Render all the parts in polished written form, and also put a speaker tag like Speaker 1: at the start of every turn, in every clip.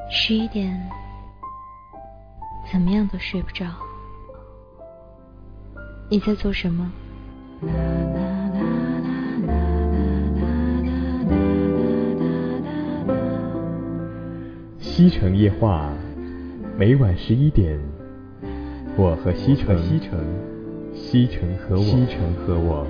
Speaker 1: 11点，怎么样都睡不着。你在做什么？
Speaker 2: 西城夜话，每晚11点，我和西城，西城和我。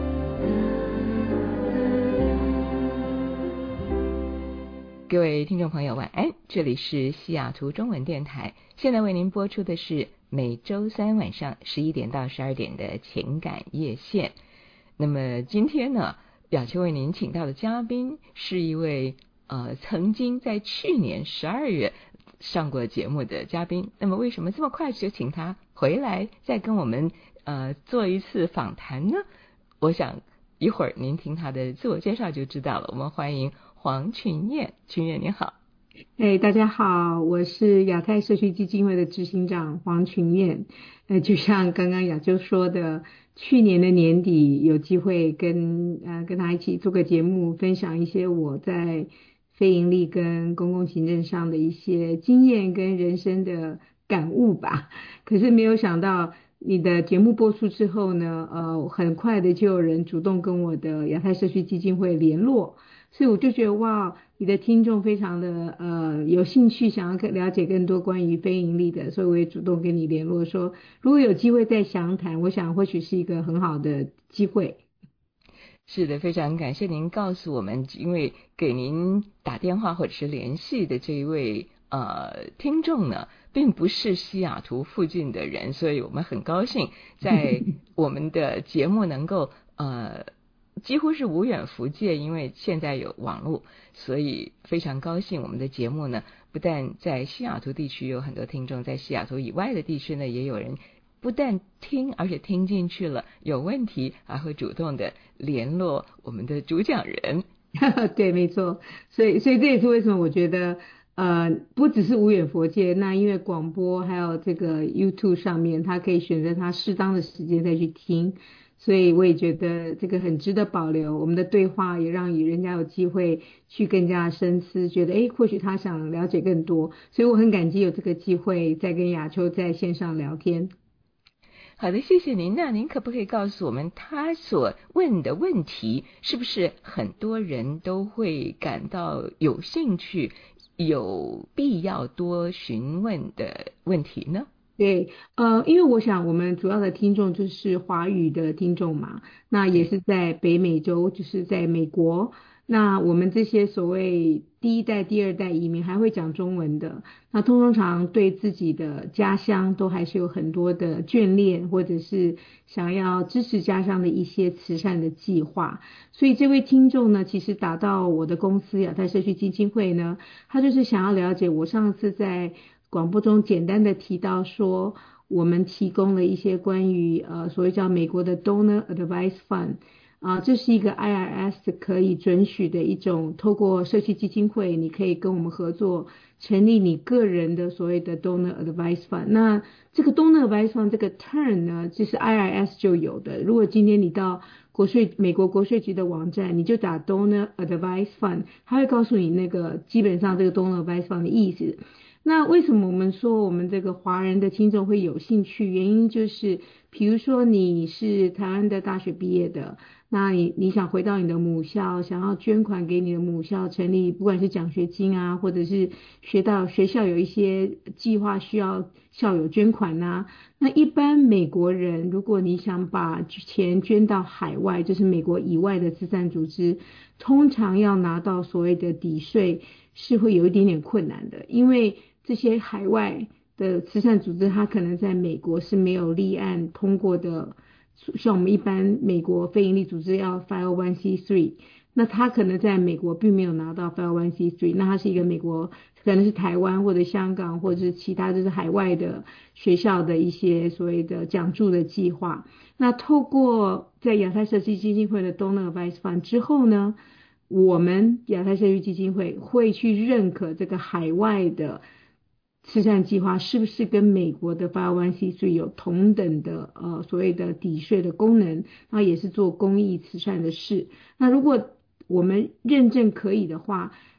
Speaker 3: 各位听众朋友晚安，这里是西雅图中文电台，现在为您播出的是每周三晚上11点到12点的情感夜线。那么今天呢，雅秋为您请到的嘉宾是一位曾经在去年12月上过节目的嘉宾。那么为什么这么快就请他回来再跟我们做一次访谈呢？我想一会儿您听他的自我介绍就知道了。我们欢迎黄群燕。群燕你好。
Speaker 4: 大家好，我是亚太社区基金会的执行长黄群燕。就像刚刚雅秋说的，去年的年底有机会跟他一起做个节目，分享一些我在非营利跟公共行政上的一些经验跟人生的感悟吧。可是没有想到你的节目播出之后呢，很快的就有人主动跟我的亚太社区基金会联络，所以我就觉得哇，你的听众非常的有兴趣，想要了解更多关于非营利的，所以我也主动跟你联络说，如果有机会再详谈，我想或许是一个很好的机会。
Speaker 3: 是的，非常感谢您告诉我们，因为给您打电话或者是联系的这一位听众呢，并不是西雅图附近的人，所以我们很高兴在我们的节目能够几乎是无远弗届，因为现在有网络，所以非常高兴我们的节目呢，不但在西雅图地区有很多听众，在西雅图以外的地区呢，也有人不但听，而且听进去了，有问题还会主动的联络我们的主讲人。
Speaker 4: 对，没错，所以这也是为什么我觉得不只是无远弗届，那因为广播还有这个 YouTube 上面，他可以选择他适当的时间再去听，所以我也觉得这个很值得保留。我们的对话也让人家有机会去更加深思，觉得或许他想了解更多，所以我很感激有这个机会再跟雅秋在线上聊天。
Speaker 3: 好的，谢谢您。那您可不可以告诉我们，他所问的问题是不是很多人都会感到有兴趣，有必要多询问的问题呢？
Speaker 4: 对，因为我想我们主要的听众就是华语的听众嘛，那也是在北美洲，就是在美国。那我们这些所谓第一代、第二代移民还会讲中文的，那通常对自己的家乡都还是有很多的眷恋，或者是想要支持家乡的一些慈善的计划。所以这位听众呢，其实打到我的公司亚太社区基金会呢，他就是想要了解我上次在广播中简单的提到说，我们提供了一些关于所谓叫美国的 Donor Advice Fund。这是一个 IRS 可以准许的一种，透过社区基金会，你可以跟我们合作，成立你个人的所谓的 Donor Advice Fund。那这个 Donor Advice Fund 这个 term 呢，就是 IRS 就有的。如果今天你到美国国税局的网站，你就打 Donor Advice Fund， 它会告诉你那个基本上这个 Donor Advice Fund 的意思。那为什么我们说我们这个华人的听众会有兴趣？原因就是，比如说你是台湾的大学毕业的，那你想回到你的母校，想要捐款给你的母校成立，不管是奖学金啊，或者是学校有一些计划需要校友捐款啊。那一般美国人，如果你想把钱捐到海外，就是美国以外的慈善组织，通常要拿到所谓的抵税是会有一点点困难的，因为这些海外的慈善组织，它可能在美国是没有立案通过的，像我们一般美国非营利组织要 501c3， 那它可能在美国并没有拿到 501c3， 那它是一个美国可能是台湾或者香港或者是其他就是海外的学校的一些所谓的奖助的计划。那透过在亚太社区基金会的 Donor Advice Fund 之后呢，我们亚太社区基金会会去认可这个海外的慈善计划是不是跟美国的 501c3 有同等的所谓的抵税的功能，然后也是做公益慈善的事。那如果我们认证可以的话，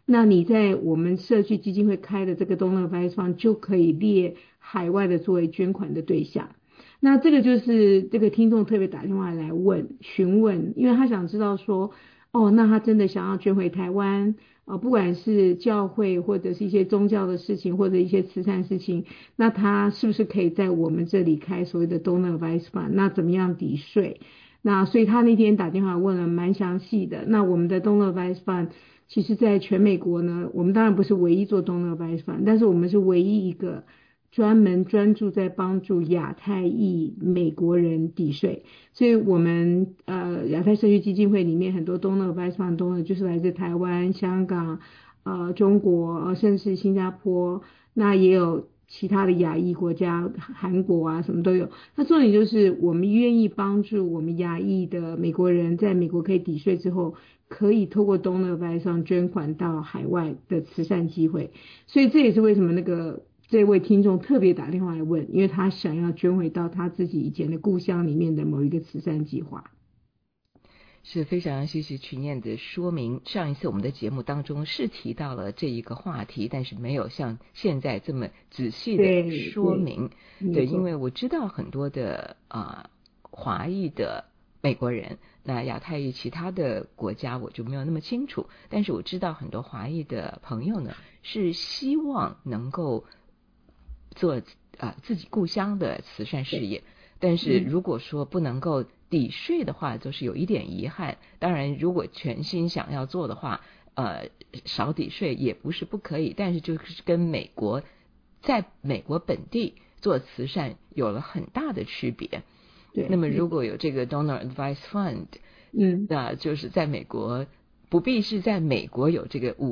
Speaker 4: 那你在我们社区基金会开的这个 Donor Advice Fund 就可以列海外的作为捐款的对象。那这个就是这个听众特别打电话来询问，因为他想知道说，那他真的想要捐回台湾，不管是教会或者是一些宗教的事情或者一些慈善事情，那他是不是可以在我们这里开所谓的 Donor Advice Fund？ 那怎么样抵税？那所以他那天打电话问了蛮详细的。那我们的 Donor Advice Fund 其实在全美国呢，我们当然不是唯一做 Donor Advice Fund， 但是我们是唯一一个专注在帮助亚太裔美国人抵税。所以我们亚太社区基金会里面很多 Donor Advice Fund Donor 就是来自台湾、香港、中国，甚至新加坡，那也有其他的亚裔国家，韩国啊什么都有。那重点就是我们愿意帮助我们亚裔的美国人在美国可以抵税之后，可以透过 Donor Advice Fund 捐款到海外的慈善机会。所以这也是为什么这位听众特别打电话来问，因为他想要捐回到他自己以前的故乡里面的某一个慈善计划。
Speaker 3: 是非常谢谢曲念的说明。上一次我们的节目当中是提到了这一个话题，但是没有像现在这么仔细的说明。对，因为我知道很多的华裔的美国人，那亚太裔其他的国家我就没有那么清楚，但是我知道很多华裔的朋友呢是希望能够做自己故乡的慈善事业，但是如果说不能够抵税的话，就是有一点遗憾。当然如果全心想要做的话，少抵税也不是不可以，但是就是跟在美国本地做慈善有了很大的区别。
Speaker 4: 对，
Speaker 3: 那么如果有这个 Donor Advice Fund， 那就是在美国不必是在美国有这个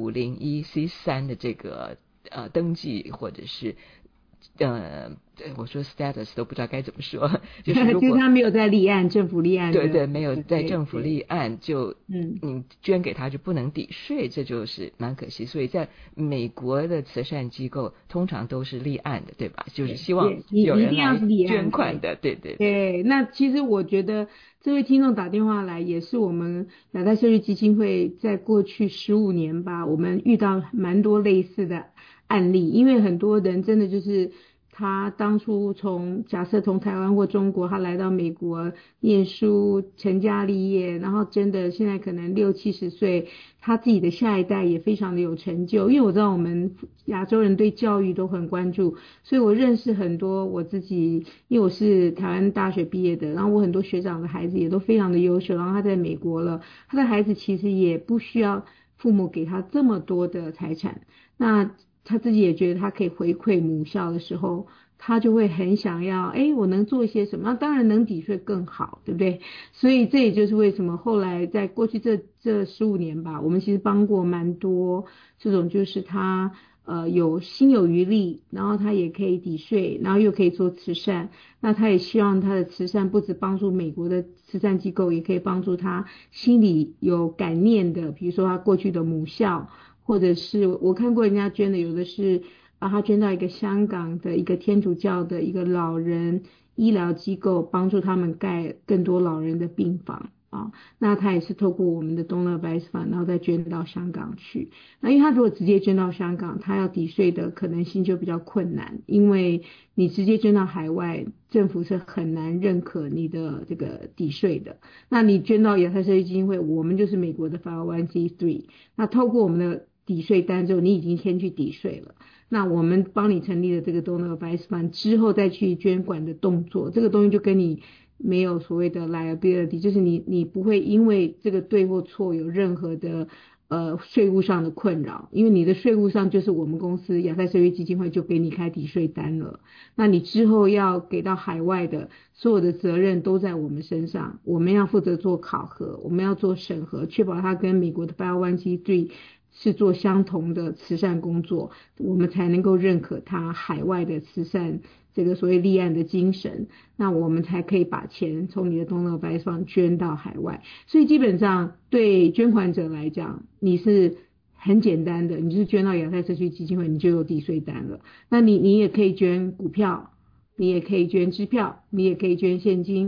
Speaker 3: 501c3的这个登记，或者是我说 status 都不知道该怎么说，就是如果
Speaker 4: 他没有在立案，政府立案，
Speaker 3: 对，没有在政府立案，就你捐给他就不能抵税，这就是蛮可惜。所以在美国的慈善机构通常都是立案的，对吧？就是希望有人来捐款的，对。
Speaker 4: 那其实我觉得这位听众打电话来也是我们亚太社区基金会在过去15年吧，我们遇到蛮多类似的案例，因为很多人真的就是他当初假设从台湾或中国他来到美国念书成家立业，然后真的现在可能60-70岁，他自己的下一代也非常的有成就。因为我知道我们亚洲人对教育都很关注，所以我认识很多我自己，因为我是台湾大学毕业的，然后我很多学长的孩子也都非常的优秀，然后他在美国了，他的孩子其实也不需要父母给他这么多的财产，那他自己也觉得他可以回馈母校的时候，他就会很想要我能做一些什么，那当然能抵税更好，对不对？所以这也就是为什么后来在过去这15年吧，我们其实帮过蛮多这种就是他心有余力，然后他也可以抵税，然后又可以做慈善，那他也希望他的慈善不只帮助美国的慈善机构，也可以帮助他心里有感念的，比如说他过去的母校，或者是我看过人家捐的，有的是他捐到一个香港的一个天主教的一个老人医疗机构，帮助他们盖更多老人的病房那他也是透过我们的 Donor Advice Fund， 然后再捐到香港去。那因为他如果直接捐到香港，他要抵税的可能性就比较困难，因为你直接捐到海外，政府是很难认可你的这个抵税的。那你捐到亚太社区基金会，我们就是美国的 501c3， 那透过我们的抵税单之后，你已经先去抵税了，那我们帮你成立了这个 Donor Advice Fund 之后再去捐款的动作，这个东西就跟你没有所谓的 liability， 就是你不会因为这个对或错有任何的税务上的困扰，因为你的税务上就是我们公司亚太社区基金会就给你开抵税单了，那你之后要给到海外的所有的责任都在我们身上，我们要负责做考核，我们要做审核，确保它跟美国的 501c3是做相同的慈善工作，我们才能够认可它海外的慈善这个所谓立案的精神，那我们才可以把钱从你的 Donor Advice Fund 捐到海外。所以基本上对捐款者来讲，你是很简单的，你就是捐到亚太社区基金会，你就有抵税单了。那你也可以捐股票，你也可以捐支票，你也可以捐现金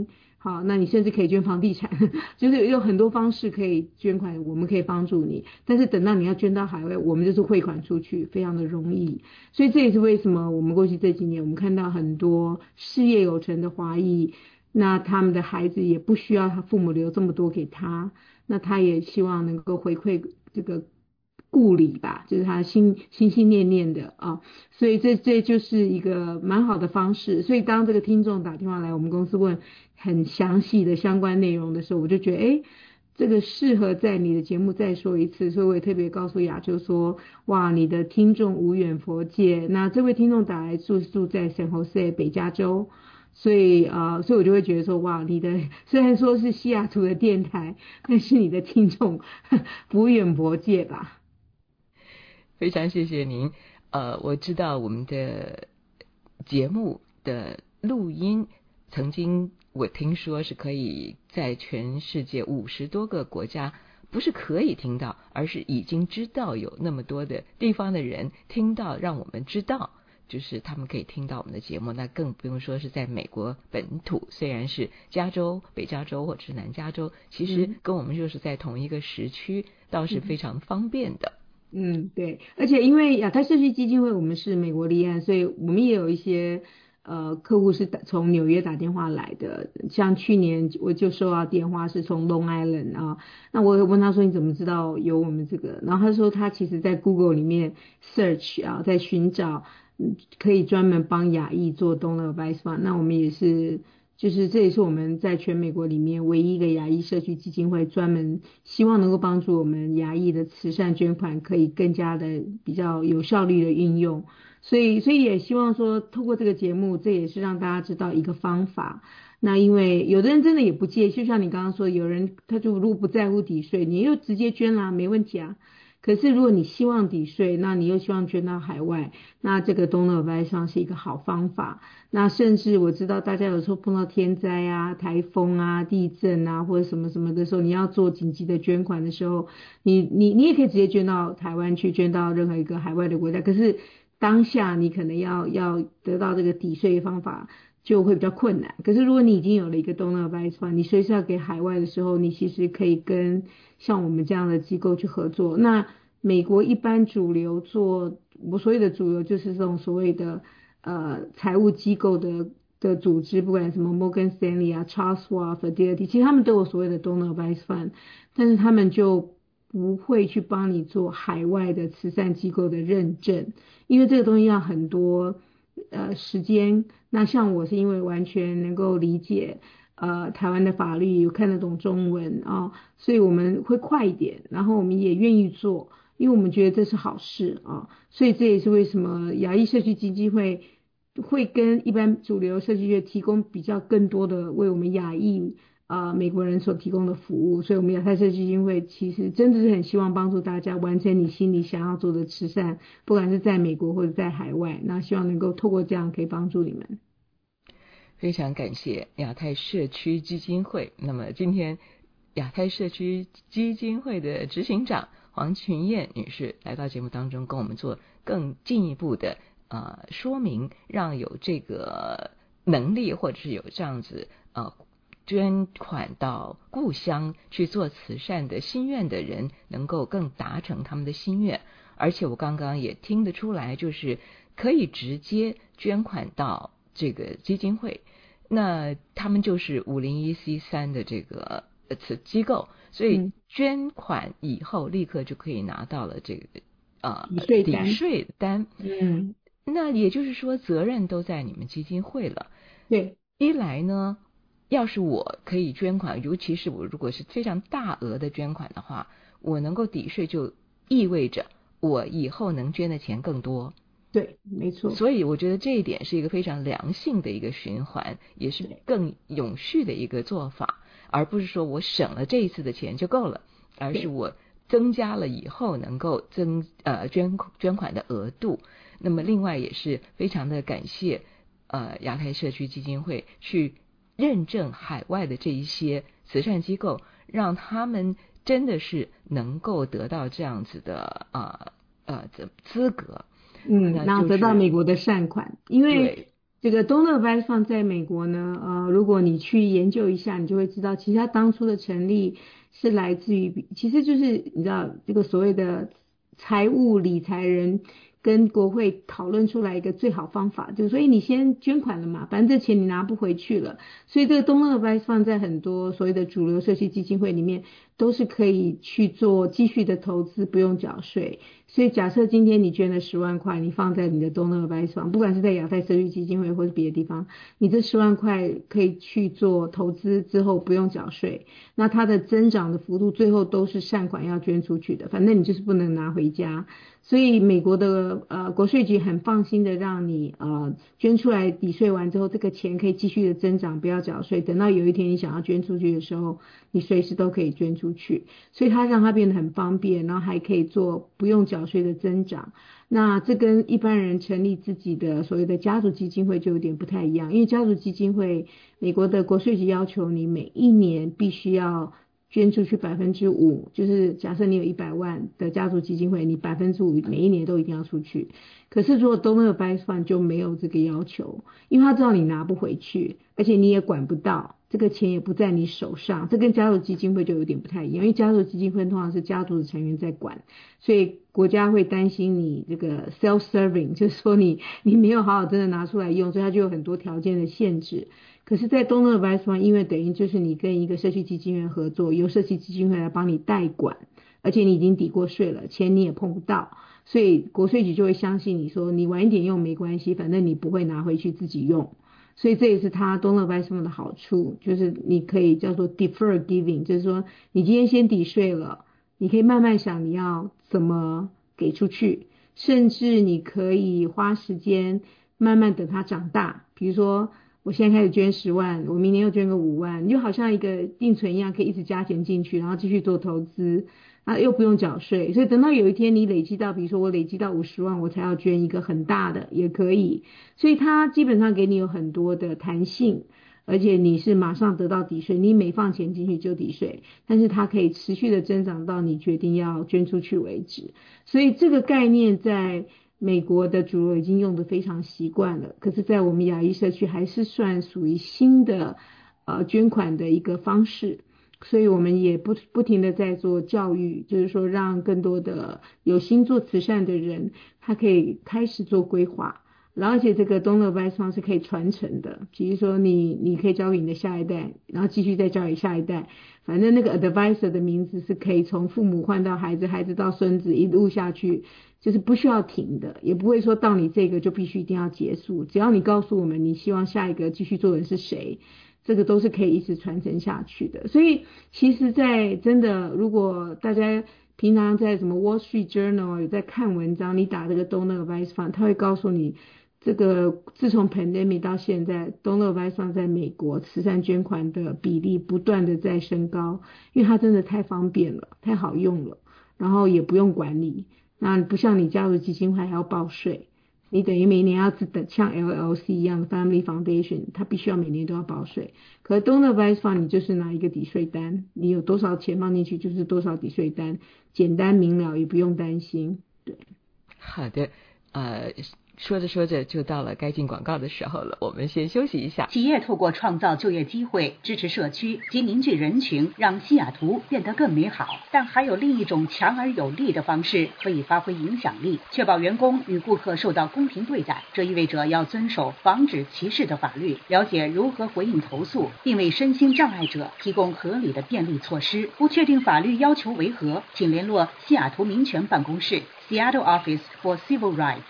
Speaker 4: 好，那你甚至可以捐房地产，就是有很多方式可以捐款，我们可以帮助你。但是等到你要捐到海外，我们就是汇款出去，非常的容易。所以这也是为什么我们过去这几年，我们看到很多事业有成的华裔，那他们的孩子也不需要他父母留这么多给他，那他也希望能够回馈这个故里吧，就是他心念念的啊，所以这就是一个蛮好的方式。所以当这个听众打电话来我们公司问很详细的相关内容的时候，我就觉得诶，这个适合在你的节目再说一次，所以我也特别告诉雅就说，哇，你的听众无远佛界。那这位听众打来住在 San Jose 北加州。所以我就会觉得说，哇，你的虽然说是西雅图的电台，但是你的听众不远佛界吧。
Speaker 3: 非常谢谢您。我知道我们的节目的录音曾经我听说是可以在全世界50多个国家，不是可以听到，而是已经知道有那么多的地方的人听到，让我们知道就是他们可以听到我们的节目。那更不用说是在美国本土，虽然是加州、北加州或者是南加州，其实跟我们就是在同一个时区，倒是非常方便的。
Speaker 4: 对，而且因为亚太社区基金会我们是美国立案，所以我们也有一些客户是从纽约打电话来的，像去年我就收到电话是从 Long Island 啊，那我问他说你怎么知道有我们这个，然后他说他其实在 Google 里面 search 啊，在寻找可以专门帮亚裔做 donor advice fund， 那我们也是就是这也是我们在全美国里面唯一一个亚裔社区基金会，专门希望能够帮助我们亚裔的慈善捐款可以更加的比较有效率的运用，所以也希望说透过这个节目，这也是让大家知道一个方法。那因为有的人真的也不介意，就像你刚刚说，有人他就如果不在乎抵税，你就直接捐啦，没问题啊。可是如果你希望抵税，那你又希望捐到海外，那这个 donor advice fund 是一个好方法。那甚至我知道大家有时候碰到天灾啊、台风啊、地震啊或者什么什么的时候，你要做紧急的捐款的时候，你也可以直接捐到台湾去，捐到任何一个海外的国家。可是当下你可能要得到这个抵税方法就会比较困难。可是如果你已经有了一个 donor advice fund， 你随时要给海外的时候，你其实可以跟像我们这样的机构去合作。那美国一般主流做，我所谓的主流就是这种所谓的财务机构的组织，不管什么 Morgan Stanley 啊、Charles Schwab、Fidelity， 其实他们都有所谓的 donor advice fund， 但是他们就不会去帮你做海外的慈善机构的认证，因为这个东西要很多时间。那像我是因为完全能够理解台湾的法律，有看得懂中文啊，所以我们会快一点，然后我们也愿意做，因为我们觉得这是好事啊，所以这也是为什么亚裔社区基金会会跟一般主流社区业提供比较更多的为我们亚裔美国人所提供的服务。所以我们亚太社区基金会其实真的是很希望帮助大家完成你心里想要做的慈善，不管是在美国或者在海外，那希望能够透过这样可以帮助你们。
Speaker 3: 非常感谢亚太社区基金会。那么今天亚太社区基金会的执行长黄群燕女士来到节目当中，跟我们做更进一步的说明，让有这个能力或者是有这样子捐款到故乡去做慈善的心愿的人，能够更达成他们的心愿。而且我刚刚也听得出来，就是可以直接捐款到这个基金会，那他们就是501c3的这个机构，所以捐款以后立刻就可以拿到了这个抵税单。那也就是说责任都在你们基金会了。
Speaker 4: 对，
Speaker 3: 一来呢，要是我可以捐款，尤其是我如果是非常大额的捐款的话，我能够抵税，就意味着我以后能捐的钱更多。
Speaker 4: 对，没错。
Speaker 3: 所以我觉得这一点是一个非常良性的一个循环，也是更永续的一个做法，而不是说我省了这一次的钱就够了，而是我增加了以后能够捐款的额度。那么另外也是非常的感谢亚太社区基金会去认证海外的这一些慈善机构，让他们真的是能够得到这样子的资格。
Speaker 4: 然后得到美国的善款，因为这个东乐 Vice 在美国呢，如果你去研究一下，你就会知道，其实它当初的成立是来自于，其实就是你知道这个所谓的财务理财人跟国会讨论出来一个最好方法，就是说，你先捐款了嘛，反正这钱你拿不回去了，所以这个东乐 Vice 在很多所谓的主流社区基金会里面都是可以去做继续的投资，不用缴税。所以假设今天你捐了10万块，你放在你的东乐 Vice， 不管是在亚太社区基金会或是别的地方，你这10万块可以去做投资之后不用缴税，那它的增长的幅度最后都是善款要捐出去的，反正你就是不能拿回家。所以美国的国税局很放心的让你捐出来抵税完之后，这个钱可以继续的增长，不要缴税，等到有一天你想要捐出去的时候，你随时都可以捐出去，所以它让它变得很方便，然后还可以做不用缴税的增长。那这跟一般人成立自己的所谓的家族基金会就有点不太一样，因为家族基金会美国的国税局要求你每一年必须要捐出去 5%， 就是假设你有100万的家族基金会，你 5% 每一年都一定要出去。可是如果东乐 Vice Fund 就没有这个要求，因为他知道你拿不回去，而且你也管不到，这个钱也不在你手上，这跟家族基金会就有点不太一样，因为家族基金会通常是家族的成员在管，所以国家会担心你这个 self-serving， 就是说你没有好好真的拿出来用，所以它就有很多条件的限制。可是在东乐 Vice Fund， 因为等于就是你跟一个社区基金会合作，由社区基金会来帮你代管，而且你已经抵过税了，钱你也碰不到，所以国税局就会相信你说你晚一点用没关系，反正你不会拿回去自己用。所以这也是它东乐 Vice Fund 的好处，就是你可以叫做 defer giving， 就是说你今天先抵税了，你可以慢慢想你要怎么给出去，甚至你可以花时间慢慢等它长大，比如说我现在开始捐10万，我明年又捐个5万，你就好像一个定存一样，可以一直加钱进去，然后继续做投资，又不用缴税。所以等到有一天你累积到，比如说我累积到50万，我才要捐一个很大的也可以。所以它基本上给你有很多的弹性，而且你是马上得到抵税，你每放钱进去就抵税，但是它可以持续的增长到你决定要捐出去为止。所以这个概念在美国的主流已经用得非常习惯了，可是在我们亚裔社区还是算属于新的捐款的一个方式，所以我们也不停的在做教育，就是说让更多的有心做慈善的人他可以开始做规划，然后而且这个东乐 Vice Fund 是可以传承的，比如说你可以交给你的下一代，然后继续再交给下一代，反正那个 advisor 的名字是可以从父母换到孩子，孩子到孙子一路下去，就是不需要停的，也不会说到你这个就必须一定要结束，只要你告诉我们你希望下一个继续做的人是谁，这个都是可以一直传承下去的。所以其实在真的如果大家平常在什么 Wall Street Journal 有在看文章，你打这个东乐 Vice Fund， 他会告诉你这个自从 pandemic 到现在，东乐 Vice Fund 在美国慈善捐款的比例不断的在升高，因为它真的太方便了，太好用了，然后也不用管理，那不像你加入基金会还要报税，你等于每年要像 LLC 一样的 Family Foundation， 它必须要每年都要报税。可是东乐 Vice Fund 你就是拿一个抵税单，你有多少钱放进去就是多少抵税单，简单明了，也不用担心。对，
Speaker 3: 好的，说着说着就到了该进广告的时候了，我们先休息一下。
Speaker 5: 企业透过创造就业机会，支持社区及凝聚人群，让西雅图变得更美好。但还有另一种强而有力的方式可以发挥影响力，确保员工与顾客受到公平对待。这意味着要遵守防止歧视的法律，了解如何回应投诉，并为身心障碍者提供合理的便利措施。不确定法律要求为何，请联络西雅图民权办公室 Seattle Office for Civil Rights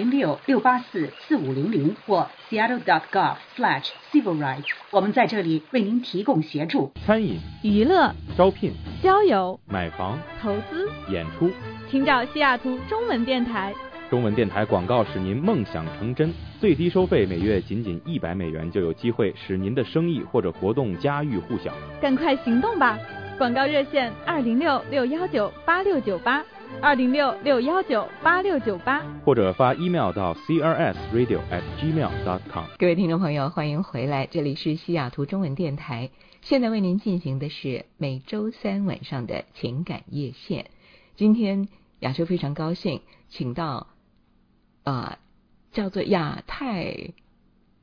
Speaker 5: 206-684-4500或 seattle.gov/civil rights。 我们在这里为您提供协助，
Speaker 2: 餐饮、
Speaker 6: 娱乐、
Speaker 2: 招聘、
Speaker 6: 交友、
Speaker 2: 买房、
Speaker 6: 投资、
Speaker 2: 演出，
Speaker 6: 请找西雅图中文电台。
Speaker 2: 中文电台广告使您梦想成真，最低收费每月仅$100就有机会使您的生意或者活动家喻户晓。
Speaker 6: 赶快行动吧！广告热线206-619-8698 206-619-8698，
Speaker 2: 或者发 email 到 crsradio@gmail.com。
Speaker 3: 各位听众朋友，欢迎回来，这里是西雅图中文电台，现在为您进行的是每周三晚上的情感夜线。今天亚洲非常高兴请到叫做亚太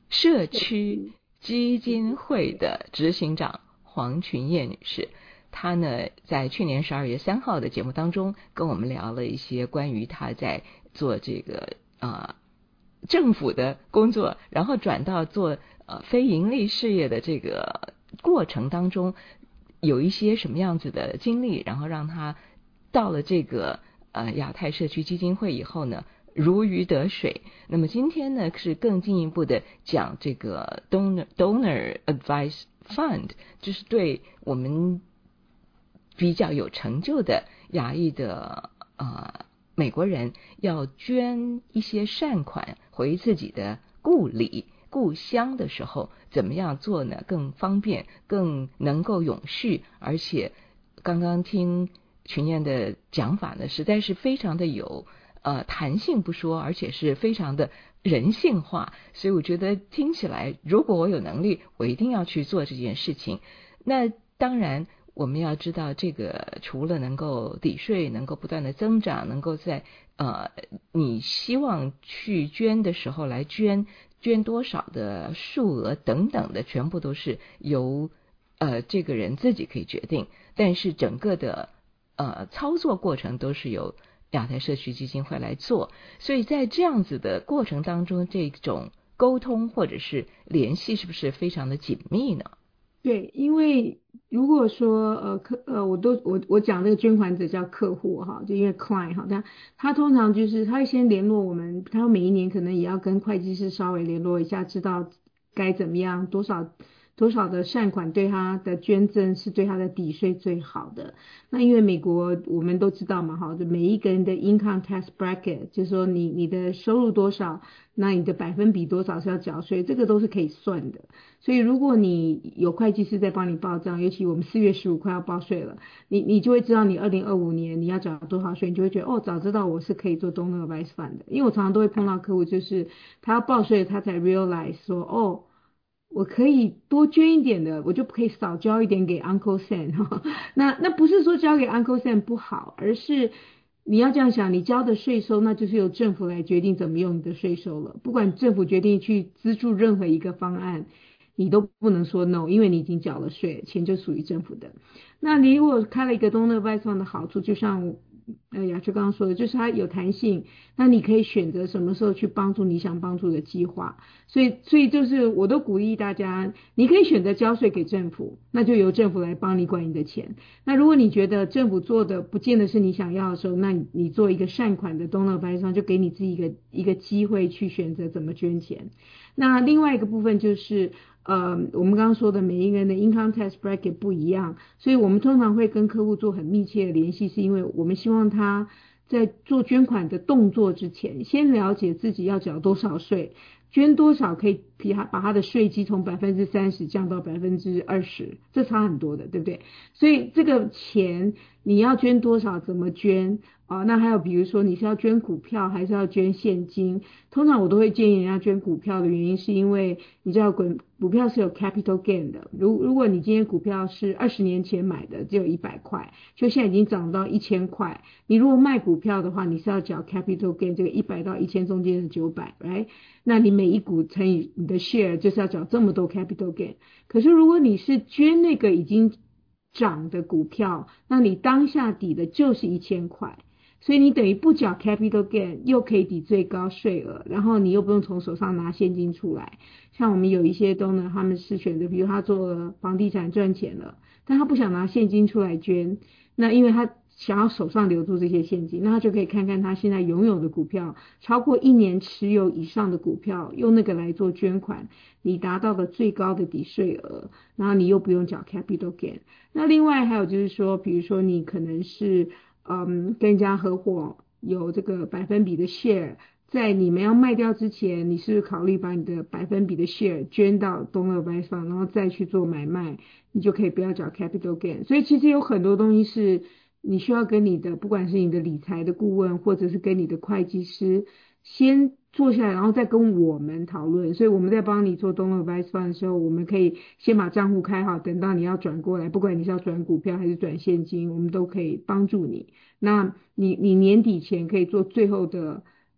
Speaker 3: 社区基金会的执行长黄群燕女士。她呢，在去年12月3号的节目当中，跟我们聊了一些关于她在做这个政府的工作，然后转到做非盈利事业的这个过程当中，有一些什么样子的经历，然后让她到了这个亚太社区基金会以后呢，如鱼得水。那么今天呢，是更进一步的讲这个 donor advice fund， 就是对我们比较有成就的亚裔的美国人要捐一些善款回自己的故乡的时候，怎么样做呢？更方便，更能够永续。而且刚刚听群燕的讲法呢，实在是非常的有弹性不说，而且是非常的人性化。所以我觉得听起来，如果我有能力，我一定要去做这件事情。那当然我们要知道，这个除了能够抵税，能够不断的增长，能够在你希望去捐的时候来捐多少的数额等等的，全部都是由这个人自己可以决定。但是整个的操作过程都是由亚太社区基金会来做。所以在这样子的过程当中，这种沟通或者是联系是不是非常的紧密呢？
Speaker 4: 对，因为如果说我讲这个捐款者叫客户哈，就因为 client 哈，但他通常就是他会先联络我们，他每一年可能也要跟会计师稍微联络一下，知道该怎么样多少的善款对他的捐赠是对他的抵税最好的。那因为美国我们都知道嘛，哈，就每一个人的 income tax bracket， 就是说你的收入多少，那你的百分比多少是要缴税，这个都是可以算的。所以如果你有会计师在帮你报账，尤其我们4月15快要报税了，你就会知道你2025年你要缴多少税，你就会觉得早知道我是可以做 donor advice fund 的。因为我常常都会碰到客户，就是他要报税，他才 realize 说我可以多捐一点的，我就可以少交一点给 Uncle Sam 那不是说交给 Uncle Sam 不好，而是你要这样想，你交的税收那就是由政府来决定怎么用你的税收了。不管政府决定去资助任何一个方案，你都不能说 no， 因为你已经缴了税，钱就属于政府的。那你如果开了一个 donor advice fund 的好处，就像雅芝刚刚说的，就是它有弹性，那你可以选择什么时候去帮助你想帮助的计划。所以就是我都鼓励大家，你可以选择交税给政府，那就由政府来帮你管你的钱。那如果你觉得政府做的不见得是你想要的时候，那你做一个善款的 donor advice fund，就给你自己一个机会去选择怎么捐钱。那另外一个部分就是我们刚刚说的每一个人的 income tax bracket 不一样，所以我们通常会跟客户做很密切的联系，是因为我们希望他在做捐款的动作之前，先了解自己要缴多少税，捐多少可以把他的税基从 30% 降到 20%， 这差很多的，对不对？所以这个钱你要捐多少，怎么捐那还有比如说你是要捐股票还是要捐现金，通常我都会建议人家捐股票的原因是因为你知道股票是有 capital gain 的，如果你今天股票是20年前买的只有100块，就现在已经涨到1000块，你如果卖股票的话，你是要缴 capital gain， 这个100到1000中间是900 right？ 那你每一股乘以你的 share 就是要缴这么多 capital gain。 可是如果你是捐那个已经涨的股票，那你当下抵的就是1000块，所以你等于不缴 capital gain， 又可以抵最高税额，然后你又不用从手上拿现金出来。像我们有一些donor，他们是选择比如他做了房地产赚钱了，但他不想拿现金出来捐，那因为他想要手上留住这些现金，那他就可以看看他现在拥有的股票，超过1年持有以上的股票，用那个来做捐款，你达到了最高的抵税额，然后你又不用缴 capital gain。 那另外还有就是说，比如说你可能是跟人家合伙有这个百分比的 share， 在你们要卖掉之前，你是不是考虑把你的百分比的 share 捐到 donor advice fund， 然后再去做买卖，你就可以不要缴 capital gain。 所以其实有很多东西是你需要跟你的不管是你的理财的顾问或者是跟你的会计师先坐下来，然后再跟我们讨论。所以我们在帮你做 donor advice fund 的时候，我们可以先把账户开好，等到你要转过来，不管你是要转股票还是转现金，我们都可以帮助你。那你年底前可以做最后的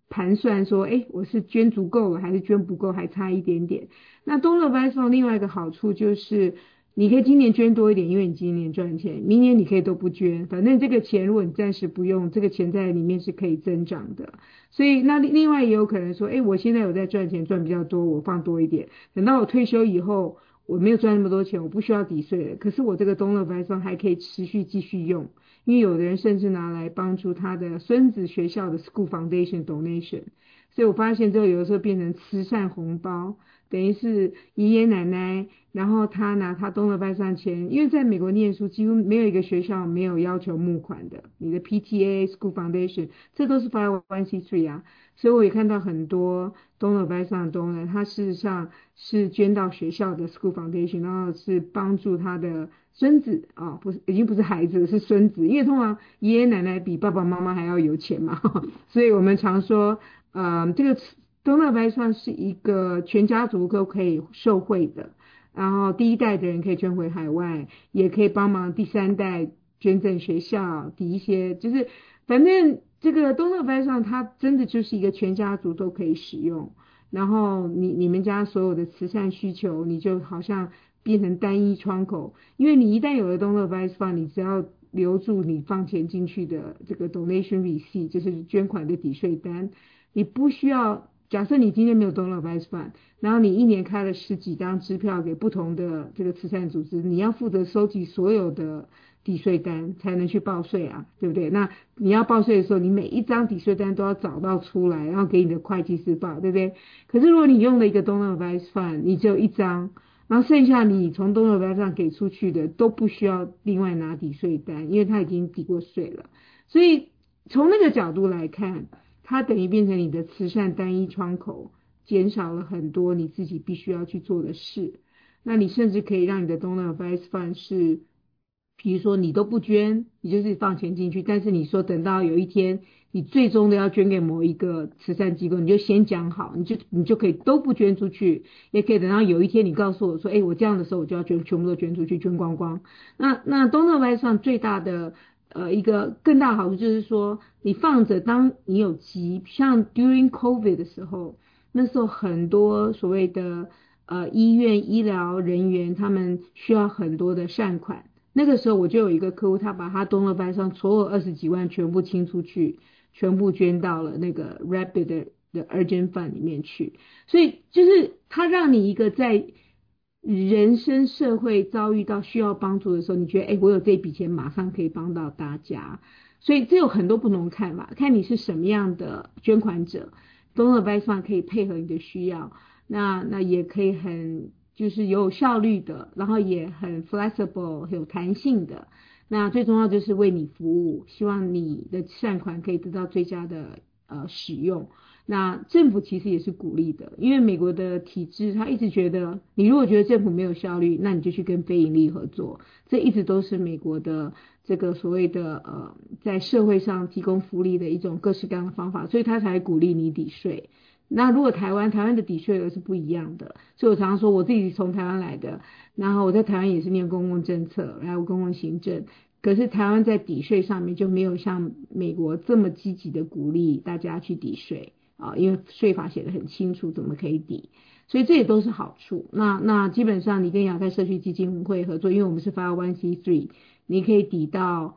Speaker 4: 盘算说，我是捐足够了还是捐不够，还差一点点。那 Donor Advice Fund 另外一个好处就是你可以今年捐多一点，因为你今年赚钱，明年你可以都不捐，反正这个钱如果你暂时不用，这个钱在里面是可以增长的。所以那另外也有可能说，我现在有在赚钱，赚比较多，我放多一点，等到我退休以后我没有赚那么多钱，我不需要抵税了，可是我这个 Donor Advice Fund 还可以持续继续用，因为有的人甚至拿来帮助他的孙子学校的 School Foundation Donation， 所以我发现之后有的时候变成慈善红包，等于是爷爷奶奶，然后他拿他Donor Advice Fund钱，因为在美国念书几乎没有一个学校没有要求募款的，你的 PTA School Foundation 这都是 501c3 啊，所以我也看到很多Donor Advice Fund Donor 他事实上是捐到学校的 School Foundation， 然后是帮助他的孙子不是，已经不是孩子，是孙子，因为通常爷爷奶奶比爸爸妈妈还要有钱嘛，所以我们常说这个Donor Advice Fund是一个全家族都可以受惠的，然后第一代的人可以捐回海外，也可以帮忙第三代捐赠学校，抵一些，就是反正这个Donor Advice Fund它真的就是一个全家族都可以使用，然后你们家所有的慈善需求你就好像变成单一窗口，因为你一旦有了Donor Advice Fund，你只要留住你放钱进去的这个 donation receipt， 就是捐款的抵税单，你不需要，假设你今天没有Donor Advice Fund， 然后你一年开了10几张支票给不同的这个慈善组织，你要负责收集所有的抵税单才能去报税啊，对不对？那你要报税的时候，你每一张抵税单都要找到出来，然后给你的会计师报，对不对？可是如果你用了一个Donor Advice Fund， 你只有一张，然后剩下你从Donor Advice Fund给出去的都不需要另外拿抵税单，因为它已经抵过税了。所以从那个角度来看，它等于变成你的慈善单一窗口，减少了很多你自己必须要去做的事。那你甚至可以让你的Donor Advice Fund是，比如说你都不捐，你就是放钱进去，但是你说等到有一天你最终的要捐给某一个慈善机构，你就先讲好，你就可以都不捐出去，也可以等到有一天你告诉我说，我这样的时候我就要全部都捐出去，捐光光。那Donor Advice Fund最大的一个更大好处就是说，你放着，当你有急，像 during COVID 的时候，那时候很多所谓的医院医疗人员他们需要很多的善款，那个时候我就有一个客户，他把他Donor Advice Fund所有20几万全部清出去，全部捐到了那个 Rapid 的 Urgent Fund 里面去，所以就是他让你一个在人生社会遭遇到需要帮助的时候，你觉得我有这笔钱马上可以帮到大家，所以这有很多不同看法，看你是什么样的捐款者， Donor Advice Fund 可以配合你的需要，那也可以很就是有效率的，然后也很 flexible 很有弹性的，那最重要就是为你服务，希望你的善款可以得到最佳的使用。那政府其实也是鼓励的，因为美国的体制他一直觉得，你如果觉得政府没有效率，那你就去跟非营利合作，这一直都是美国的这个所谓的在社会上提供福利的一种各式各样的方法，所以他才鼓励你抵税。那如果台湾的抵税额是不一样的，所以我常常说我自己从台湾来的，然后我在台湾也是念公共政策，然后公共行政，可是台湾在抵税上面就没有像美国这么积极的鼓励大家去抵税因为税法写得很清楚怎么可以抵，所以这也都是好处。那基本上你跟亚太社区基金会合作，因为我们是 501c3， 你可以抵到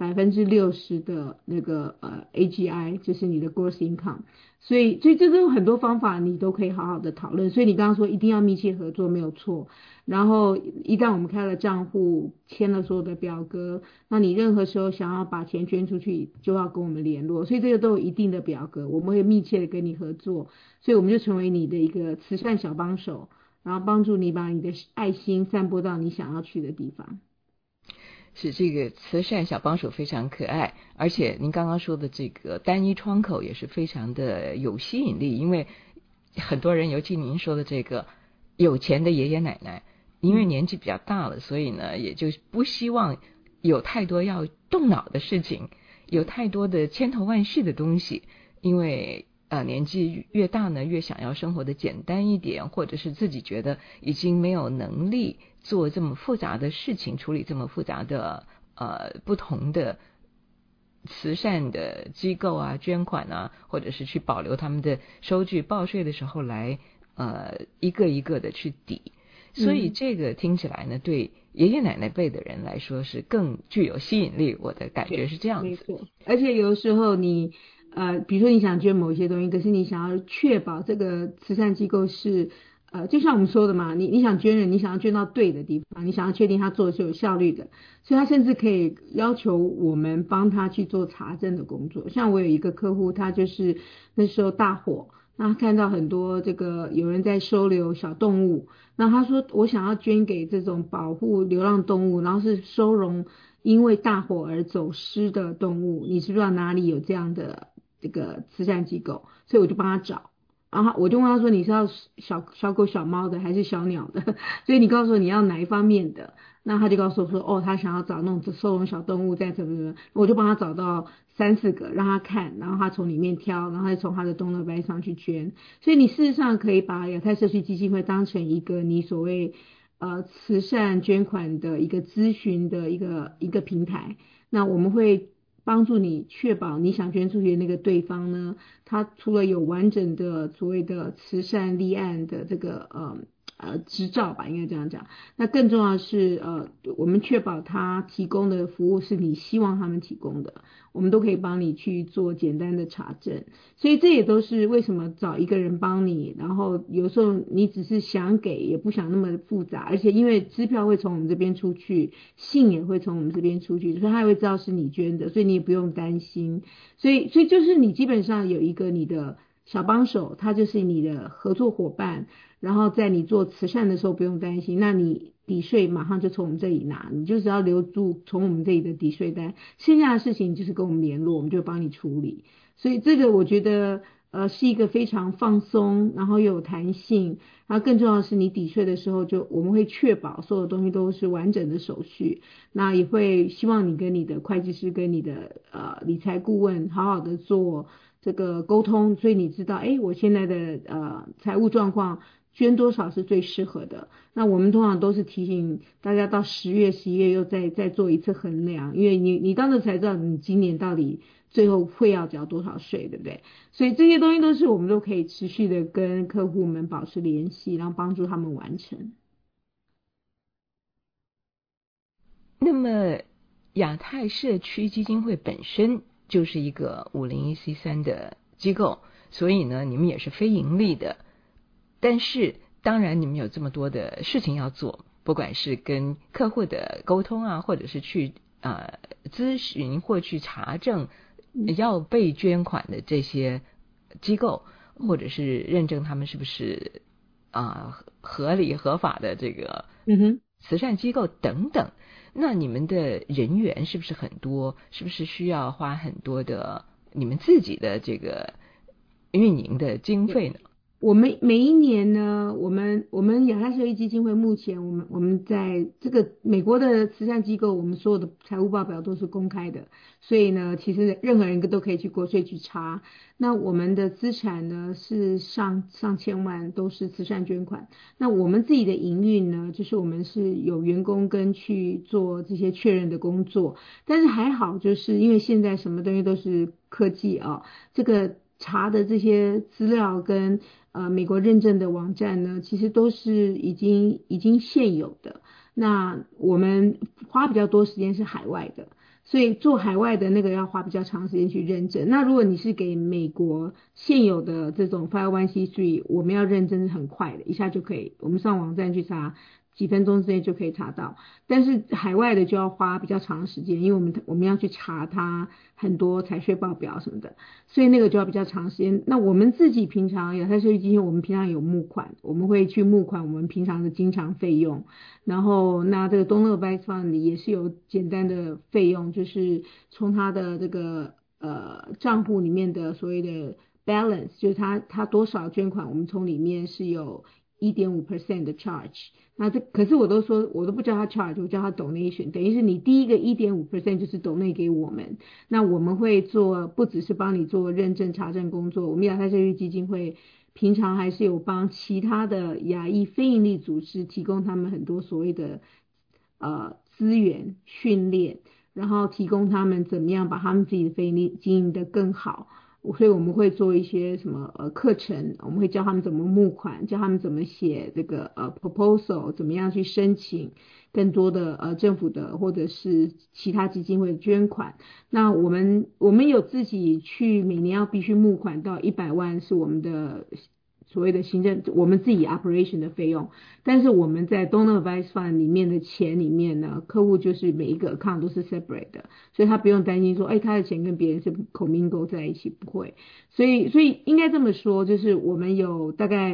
Speaker 4: 60% 的那个AGI， 就是你的 gross income， 所以这都有很多方法你都可以好好的讨论。所以你刚刚说一定要密切合作没有错，然后一旦我们开了账户签了所有的表格，那你任何时候想要把钱捐出去就要跟我们联络，所以这个都有一定的表格，我们会密切的跟你合作，所以我们就成为你的一个慈善小帮手，然后帮助你把你的爱心散播到你想要去的地方。
Speaker 3: 是，这个慈善小帮手非常可爱，而且您刚刚说的这个单一窗口也是非常的有吸引力，因为很多人，尤其您说的这个有钱的爷爷奶奶，因为年纪比较大了，所以呢也就不希望有太多要动脑的事情，有太多的千头万绪的东西，因为年纪越大呢越想要生活的简单一点，或者是自己觉得已经没有能力做这么复杂的事情，处理这么复杂的不同的慈善的机构啊捐款啊，或者是去保留他们的收据报税的时候来一个一个的去抵。所以这个听起来呢，对爷爷奶奶辈的人来说是更具有吸引力，我的感觉是这样子。
Speaker 4: 没错，而且有的时候你比如说你想捐某一些东西，可是你想要确保这个慈善机构是就像我们说的嘛，你想捐人，你想要捐到对的地方，你想要确定他做的是有效率的，所以他甚至可以要求我们帮他去做查证的工作。像我有一个客户，他就是那时候大火，那他看到很多这个有人在收留小动物，那他说我想要捐给这种保护流浪动物，然后是收容因为大火而走失的动物，你知不知道哪里有这样的这个慈善机构？所以我就帮他找，然后我就问他说你是要小狗小猫的还是小鸟的，所以你告诉我你要哪一方面的，那他就告诉我说他想要找那种收容小动物在怎么，我就帮他找到3-4个让他看，然后他从里面挑，然后再从他的donor bank上去捐。所以你事实上可以把亚太社区基金会当成一个你所谓慈善捐款的一个咨询的一个平台，那我们会帮助你确保你想捐出去的那个对方呢，他除了有完整的所谓的慈善立案的这个执照吧，应该这样讲。那更重要的是我们确保他提供的服务是你希望他们提供的，我们都可以帮你去做简单的查证。所以这也都是为什么找一个人帮你，然后有时候你只是想给也不想那么复杂，而且因为支票会从我们这边出去，信也会从我们这边出去，所以他也会知道是你捐的，所以你也不用担心。所以就是你基本上有一个你的小帮手，他就是你的合作伙伴，然后在你做慈善的时候不用担心，那你抵税马上就从我们这里拿，你就只要留住从我们这里的抵税单，剩下的事情就是跟我们联络，我们就帮你处理。所以这个我觉得是一个非常放松，然后又有弹性，然后更重要的是你抵税的时候我们会确保所有东西都是完整的手续，那也会希望你跟你的会计师跟你的理财顾问好好的做这个沟通，所以你知道我现在的财务状况捐多少是最适合的。那我们通常都是提醒大家到10月11月又再做一次衡量，因为你到那才知道你今年到底最后会要缴多少税，对不对？所以这些东西都是我们都可以持续的跟客户们保持联系，然后帮助他们完成。
Speaker 3: 那么亚太社区基金会本身就是一个501c3的机构，所以呢你们也是非盈利的，但是当然你们有这么多的事情要做，不管是跟客户的沟通啊，或者是去咨询或去查证要被捐款的这些机构，或者是认证他们是不是合理合法的这个慈善机构等等。那你们的人员是不是很多？是不是需要花很多的你们自己的这个运营的经费呢？
Speaker 4: 我们每一年呢，我们亚太社区基金会目前我们在这个美国的慈善机构，我们所有的财务报表都是公开的，所以呢其实任何人都可以去国税局查。那我们的资产呢是上千万都是慈善捐款。那我们自己的营运呢，就是我们是有员工跟去做这些确认的工作，但是还好就是因为现在什么东西都是科技这个查的这些资料跟美国认证的网站呢，其实都是已经现有的。那我们花比较多时间是海外的，所以做海外的那个要花比较长时间去认证。那如果你是给美国现有的这种 501c3， 我们要认证是很快的，一下就可以，我们上网站去查几分钟之内就可以查到。但是海外的就要花比较长的时间，因为我们要去查它很多财税报表什么的，所以那个就要比较长时间。那我们自己平常亚太社区基金会，我们平常有募款，我们会去募款我们平常的经常费用，然后那这个donor advice fund 也是有简单的费用，就是从他的这个账户里面的所谓的 balance， 就是他多少捐款，我们从里面是有1.5% 的 charge。那可是我都不叫他 charge， 我叫他 donation， 等于是你第一个 1.5% 就是 donate 给我们。那我们会做不只是帮你做认证查证工作，我们亚太社区基金会平常还是有帮其他的亚裔非营利组织提供他们很多所谓的资源训练， 然后提供他们怎么样把他们自己的非营利经营得更好。所以我们会做一些什么课程，我们会教他们怎么募款，教他们怎么写这个proposal， 怎么样去申请更多的政府的或者是其他基金会的捐款。那我们有自己去每年要必须募款到100万是我们的所谓的行政我们自己 operation 的费用，但是我们在 Donor Advice Fund 里面的钱里面呢，客户就是每一个 account 都是 separate 的，所以他不用担心说他的钱跟别人是 commingle 在一起，不会。所以应该这么说，就是我们有大概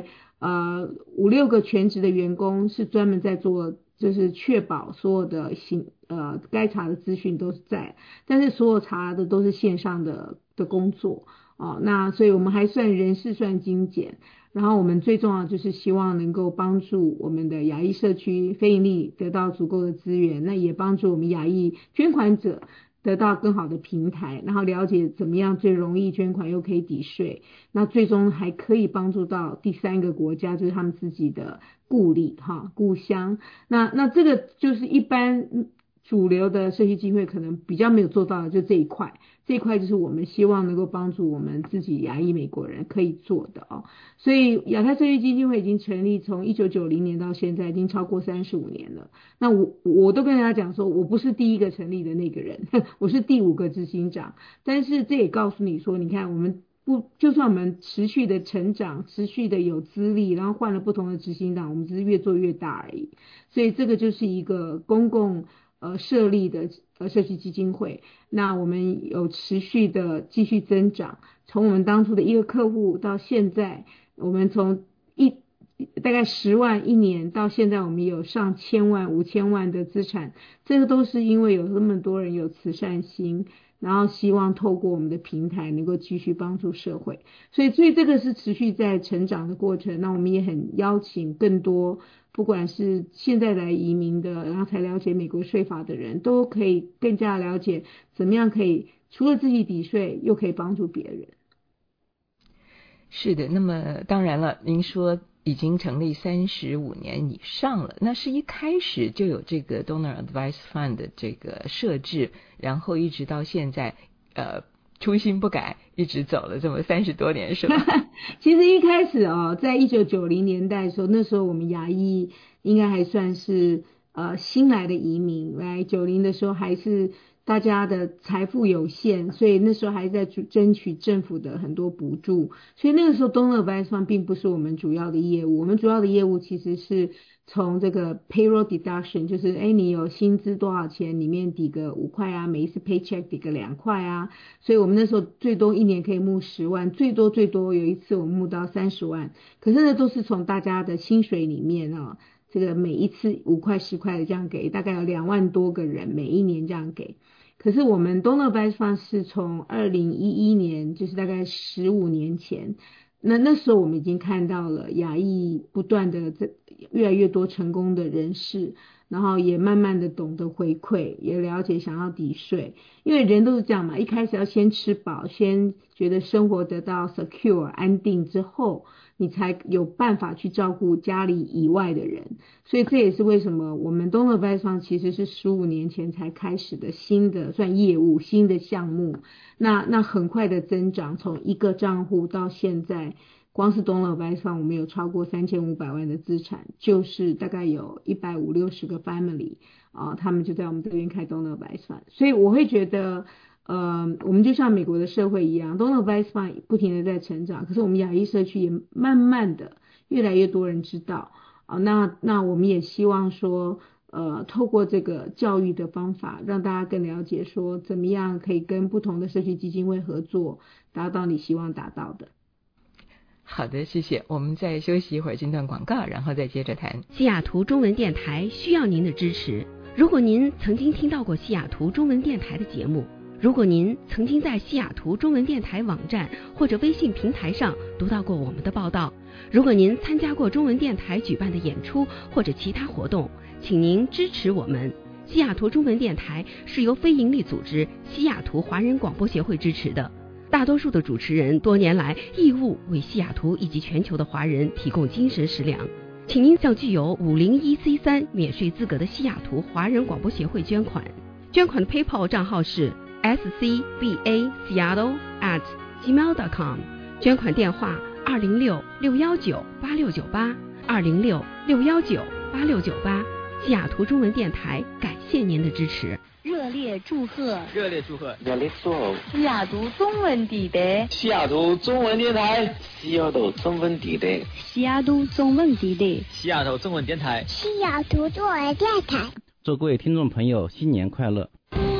Speaker 4: 5-6个全职的员工是专门在做，就是确保所有的该查的资讯都是在，但是所有查的都是线上的工作那所以我们还算人事算精简，然后我们最重要就是希望能够帮助我们的亚裔社区非营利得到足够的资源，那也帮助我们亚裔捐款者得到更好的平台，然后了解怎么样最容易捐款又可以抵税，那最终还可以帮助到第3个国家，就是他们自己的故乡。那这个就是一般主流的社区基金会可能比较没有做到的，就这一块就是我们希望能够帮助我们自己亚裔美国人可以做的所以亚太社区基金会已经成立，从1990年到现在已经超过35年了。那我都跟大家讲说，我不是第一个成立的那个人，我是第5个执行长，但是这也告诉你说，你看我们就算我们持续的成长，持续的有资历，然后换了不同的执行长，我们只是越做越大而已。所以这个就是一个公共设立的社区基金会，那我们有持续的继续增长，从我们当初的1个客户到现在，我们从大概10万1年到现在我们有上千万5000万的资产，这个都是因为有那么多人有慈善心，然后希望透过我们的平台能够继续帮助社会，所以这个是持续在成长的过程。那我们也很邀请更多不管是现在来移民的，然后才了解美国税法的人，都可以更加了解怎么样可以除了自己抵税又可以帮助别人。
Speaker 3: 是的，那么当然了，您说已经成立35年以上了，那是一开始就有这个 Donor Advice Fund 的这个设置，然后一直到现在初心不改，一直走了这么30多年，是吧？
Speaker 4: 其实一开始在1990年代的时候，那时候我们亚裔应该还算是新来的移民，来90的时候还是大家的财富有限，所以那时候还在争取政府的很多补助，所以那个时候 Donor Advice Fund 并不是我们主要的业务，我们主要的业务其实是从这个 payroll deduction， 就是你有薪资多少钱，里面抵个5块啊，每一次 paycheck 抵个2块啊，所以我们那时候最多1年可以募10万，最多有一次我们募到30万，可是呢都是从大家的薪水里面这个每一次5块10块的这样给，大概有2万多个人每一年这样给。可是我们 Donor Advice Fund 是从2011年，就是大概15年前，那时候我们已经看到了亚裔不断的越来越多成功的人士，然后也慢慢的懂得回馈，也了解想要抵税，因为人都是这样嘛，一开始要先吃饱，先觉得生活得到 secure 安定之后，你才有办法去照顾家里以外的人，所以这也是为什么我们 Donor Advice Fund 其实是15年前才开始的新的算业务新的项目，那很快的增长，从1个账户到现在光是 Donor Advice Fund 我们有超过3500万的资产，就是大概有150-160个 family 他们就在我们这边开 Donor Advice Fund， 所以我会觉得我们就像美国的社会一样， Donor Advice Fund 不停的在成长，可是我们亚裔社区也慢慢的越来越多人知道那我们也希望说透过这个教育的方法，让大家更了解说怎么样可以跟不同的社区基金会合作，达到你希望达到的。
Speaker 3: 好的，谢谢。我们再休息一会儿，进段广告，然后再接着谈。
Speaker 7: 西雅图中文电台需要您的支持。如果您曾经听到过西雅图中文电台的节目，如果您曾经在西雅图中文电台网站或者微信平台上读到过我们的报道，如果您参加过中文电台举办的演出或者其他活动，请您支持我们。西雅图中文电台是由非营利组织西雅图华人广播协会支持的，大多数的主持人多年来义务为西雅图以及全球的华人提供精神食粮，请您向具有501C3免税资格的西雅图华人广播协会捐款。 捐款的 PayPal 账号是 scbaseattle@gmail.com， 捐款电话206-619-8698，206-619-8698。西雅图中文电台感谢您的支持。
Speaker 8: 热烈祝贺
Speaker 9: 西雅图中文电台，
Speaker 10: 西雅图中文电台，西雅图中文电台，
Speaker 8: 西雅图中文电台，
Speaker 10: 西雅图中文电台，
Speaker 11: 西雅图中文电台。
Speaker 12: 祝各位听众朋友新年快乐。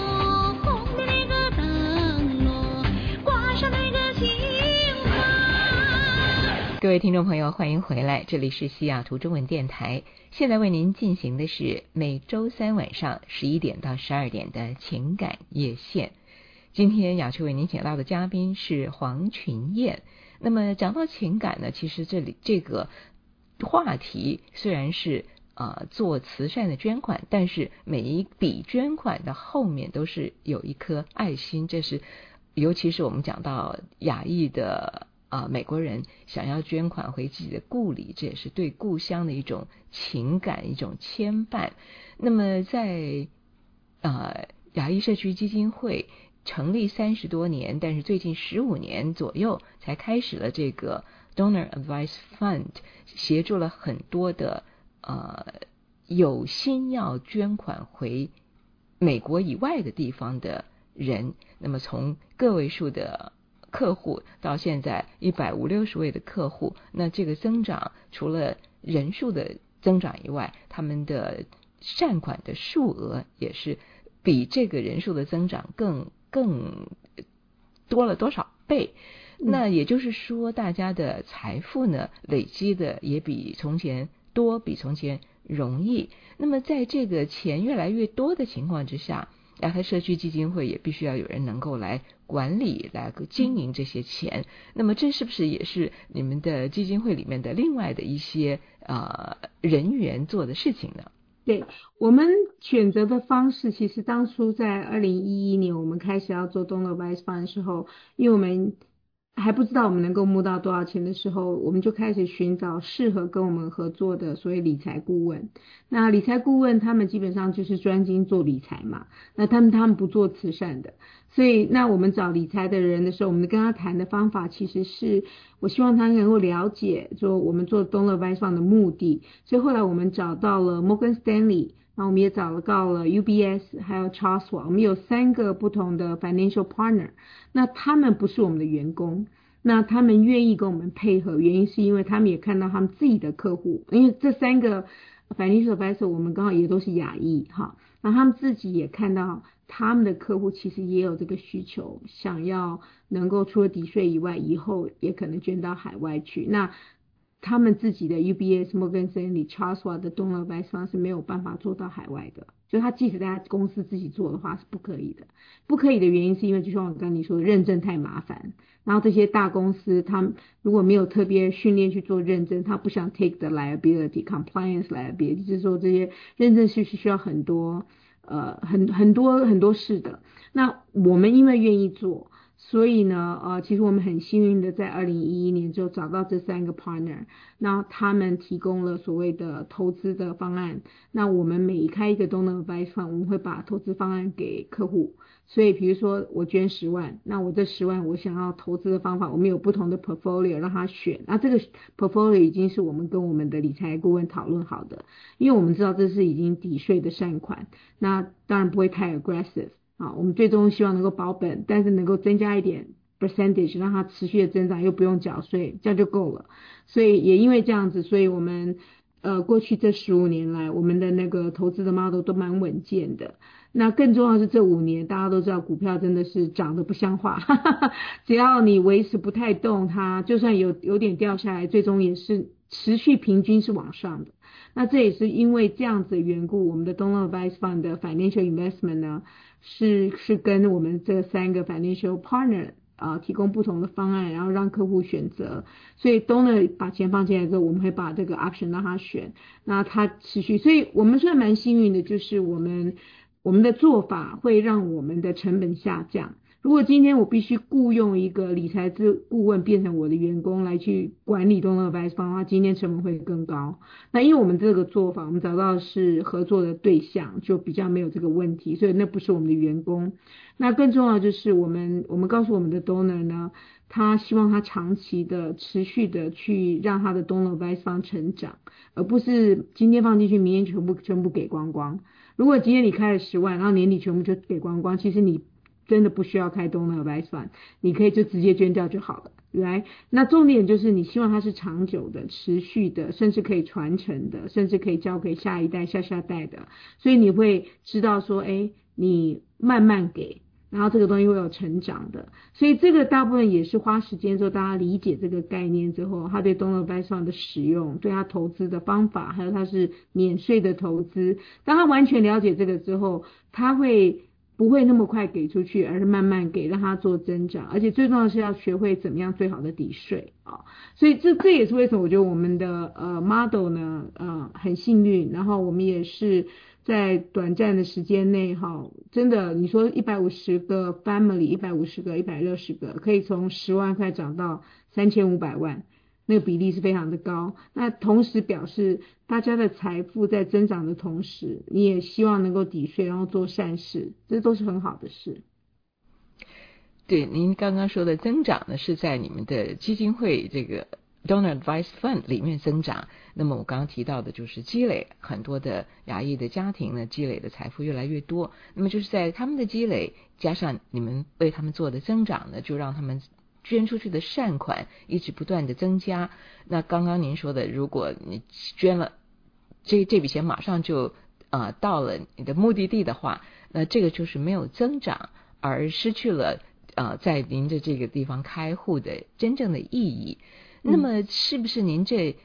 Speaker 3: 各位听众朋友，欢迎回来，这里是西雅图中文电台。现在为您进行的是每周三晚上11点到12点的情感夜线。今天雅趣为您请到的嘉宾是黄群燕。那么讲到情感呢，其实这个话题虽然是做慈善的捐款，但是每一笔捐款的后面都是有一颗爱心，这是尤其是我们讲到亚裔的美国人想要捐款回自己的故里，这也是对故乡的一种情感，一种牵绊。那么在亚裔社区基金会成立30多年，但是最近15年左右才开始了这个 Donor Advice Fund， 协助了很多的有心要捐款回美国以外的地方的人。那么从个位数的客户到现在150-160位的客户，那这个增长除了人数的增长以外，他们的善款的数额也是比这个人数的增长更多了多少倍。那也就是说，大家的财富呢累积的也比从前多，比从前容易。那么在这个钱越来越多的情况之下，亚太社区基金会也必须要有人能够来管理、来经营这些钱。那么这是不是也是你们的基金会里面的另外的一些人员做的事情呢？
Speaker 4: 对，我们选择的方式，其实当初在2011年我们开始要做 Donor Advice Fund 的时候，因为我们还不知道我们能够募到多少钱的时候，我们就开始寻找适合跟我们合作的所谓理财顾问。那理财顾问他们基本上就是专精做理财嘛，那他们不做慈善的，所以那我们找理财的人的时候，我们跟他谈的方法其实是我希望他能够了解说我们做 Donor Advice Fund 的目的。所以后来我们找到了 Morgan Stanley， 然后我们也找到了 UBS 还有 Charles Schwab， 我们有3个不同的 financial partner。 那他们不是我们的员工，那他们愿意跟我们配合，原因是因为他们也看到他们自己的客户，因为这3个 financial advisor 我们刚好也都是亚裔哈，那他们自己也看到他们的客户其实也有这个需求，想要能够除了抵税以外，以后也可能捐到海外去。那他们自己的 UBS、Morgan Stanley、Charles Schwab 的 Donor Advice Fund 是没有办法做到海外的，就他即使在他公司自己做的话是不可以的。不可以的原因是因为就像我刚才你说的，认证太麻烦，然后这些大公司他们如果没有特别训练去做认证，他不想 take the liability compliance liability， 就是说这些认证是需要很多很多事的。那我们因为愿意做，所以呢其实我们很幸运的在2011年就找到这3个 partner， 那他们提供了所谓的投资的方案。那我们每开一个 Donor Advice Fund， 我们会把投资方案给客户。所以比如说我捐10万，那我这10万我想要投资的方法，我们有不同的 portfolio 让他选。那这个 portfolio 已经是我们跟我们的理财顾问讨论好的，因为我们知道这是已经抵税的善款，那当然不会太 aggressive我们最终希望能够保本，但是能够增加一点 percentage， 让它持续的增长又不用缴税，这样就够了。所以也因为这样子，所以我们过去这15年来，我们的那个投资的 model 都蛮稳健的。那更重要的是这5年大家都知道股票真的是涨得不像话只要你维持不太动，它就算有点掉下来，最终也是持续平均是往上的。那这也是因为这样子的缘故，我们的 Donor Advice Fund 的 financial investment 呢是跟我们这3个 financial partner提供不同的方案，然后让客户选择。所以 Donor 把钱放进来之后，我们会把这个 option 让他选，那他持续。所以我们算蛮幸运的，就是我们的做法会让我们的成本下降。 如果今天我必须雇佣一个理财顾问变成我的员工来去管理Donor Advice Fund的话，今天成本会更高。那因为我们这个做法，我们找到是合作的对象，就比较没有这个问题，所以那不是我们的员工。那更重要就是我们告诉我们的 donor 呢，他希望他长期的持续的去让他的 Donor Advice Fund 成长，而不是今天放进去，明天全部给光光。如果今天你开了10万，然后年底全部就给光光，其实你真的不需要开Donor Advice Fund，你可以就直接捐掉就好了。那重点就是你希望它是长久的、持续的，甚至可以传承的，甚至可以交给下一代、下代的。所以你会知道说，你慢慢给，然后这个东西会有成长的。所以这个大部分也是花时间之后，大家理解这个概念之后，他对Donor Advice Fund的使用，对他投资的方法，还有他是免税的投资，当他完全了解这个之后，他不会那么快给出去，而是慢慢给，让它做增长，而且最重要的是要学会怎么样最好的抵税啊。所以这也是为什么我觉得我们的model 呢很幸运，然后我们也是在短暂的时间内真的你说150个 family 150个160个可以从10万块涨到3500万，那个比例是非常的高。那同时表示大家的财富在增长的同时，你也希望能够抵税，然后做善事，这都是很好的事。
Speaker 3: 对，您刚刚说的增长呢，是在你们的基金会这个 Donor Advice Fund 里面增长。那么我刚刚提到的就是积累，很多的亚裔的家庭呢，积累的财富越来越多。那么就是在他们的积累加上你们为他们做的增长呢，就让他们捐出去的善款一直不断的增加。那刚刚您说的，如果你捐了这笔钱马上就到了你的目的地的话，那这个就是没有增长，而失去了在您的这个地方开户的真正的意义。那么是不是您这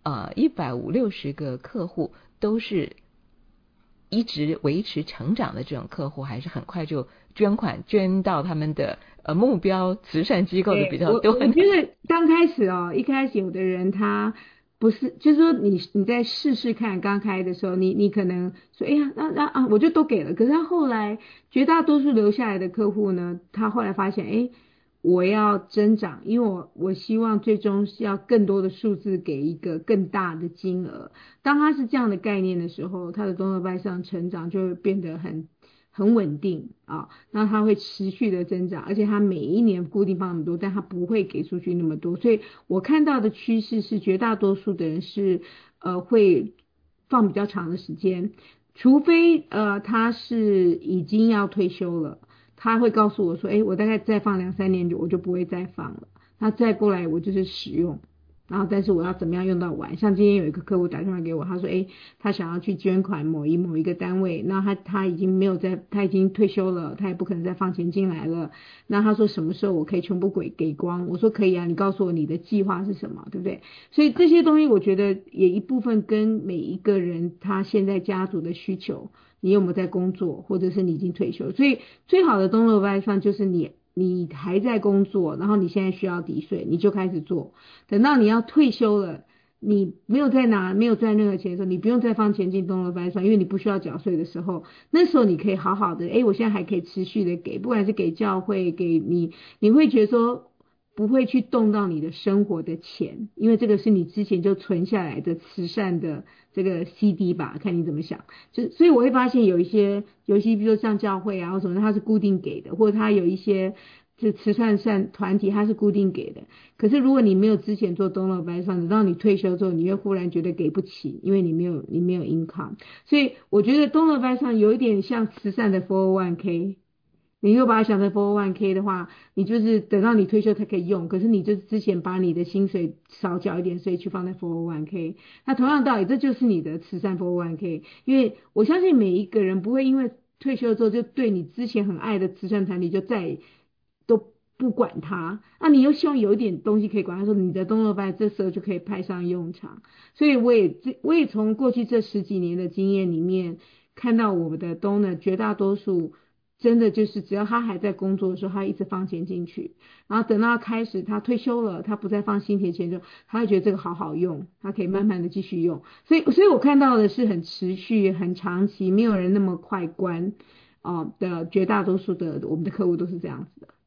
Speaker 3: 150-160个客户都是一直维持成长的这种客户，还是很快就捐到他们的目标慈善机构的比较多？
Speaker 4: 我觉得刚开始一开始有的人他不是，就是说你在试试看，刚开的时候你可能说那我就都给了，可是他后来绝大多数留下来的客户呢，他后来发现我要增长，因为我希望最终是要更多的数字给一个更大的金额。当他是这样的概念的时候，他的Donor Advice Fund成长就会变得很稳定那他会持续的增长，而且他每一年固定放那么多，但他不会给出去那么多。所以我看到的趋势是绝大多数的人是会放比较长的时间，除非他是已经要退休了，他会告诉我说我大概再放2-3年我就不会再放了，那再过来我就是使用，然后但是我要怎么样用到完。像今天有一个客户打电话给我，他说他想要去捐款某一个单位，那他已经没有他已经退休了，他也不可能再放钱进来了，那他说什么时候我可以全部给光？我说可以啊，你告诉我你的计划是什么，对不对？所以这些东西我觉得也一部分跟每一个人他现在家族的需求，你有没有在工作，或者是你已经退休。所以最好的Donor Advice Fund就是你还在工作，然后你现在需要抵税，你就开始做。等到你要退休了，你没有赚任何钱的时候，你不用再放钱进Donor Advice Fund，因为你不需要缴税的时候，那时候你可以好好的我现在还可以持续的给，不管是给教会，给你会觉得说不会去动到你的生活的钱，因为这个是你之前就存下来的慈善的这个 CD 吧，看你怎么想。所以我会发现有一些比如说像教会或什么，它是固定给的，或者它有一些就慈善团体它是固定给的。可是如果你没有之前做Donor Advice Fund，等到你退休之后，你会忽然觉得给不起，因为你没有 income。所以我觉得Donor Advice Fund有一点像慈善的 401k。你又把它想成 401k 的话，你就是等到你退休才可以用，可是你就之前把你的薪水少缴一点税去放在 401k， 那同样道理，这就是你的慈善 401k。 因为我相信每一个人不会因为退休之后就对你之前很爱的慈善团体就再都不管它，那你又希望有一点东西可以管它，说你的Donor Advice这时候就可以派上用场。所以我也从过去这10几年的经验里面看到我们的 donor 绝大多数真的就是只要他还在工作的时候，他一直放钱进去，然后等到他开始他退休了，他不再放新钱之后，他会觉得这个好好用，他可以慢慢的继续用。所以我看到的是很持续很长期，没有人那么快关的绝大多数的我们的客户都是这样子的。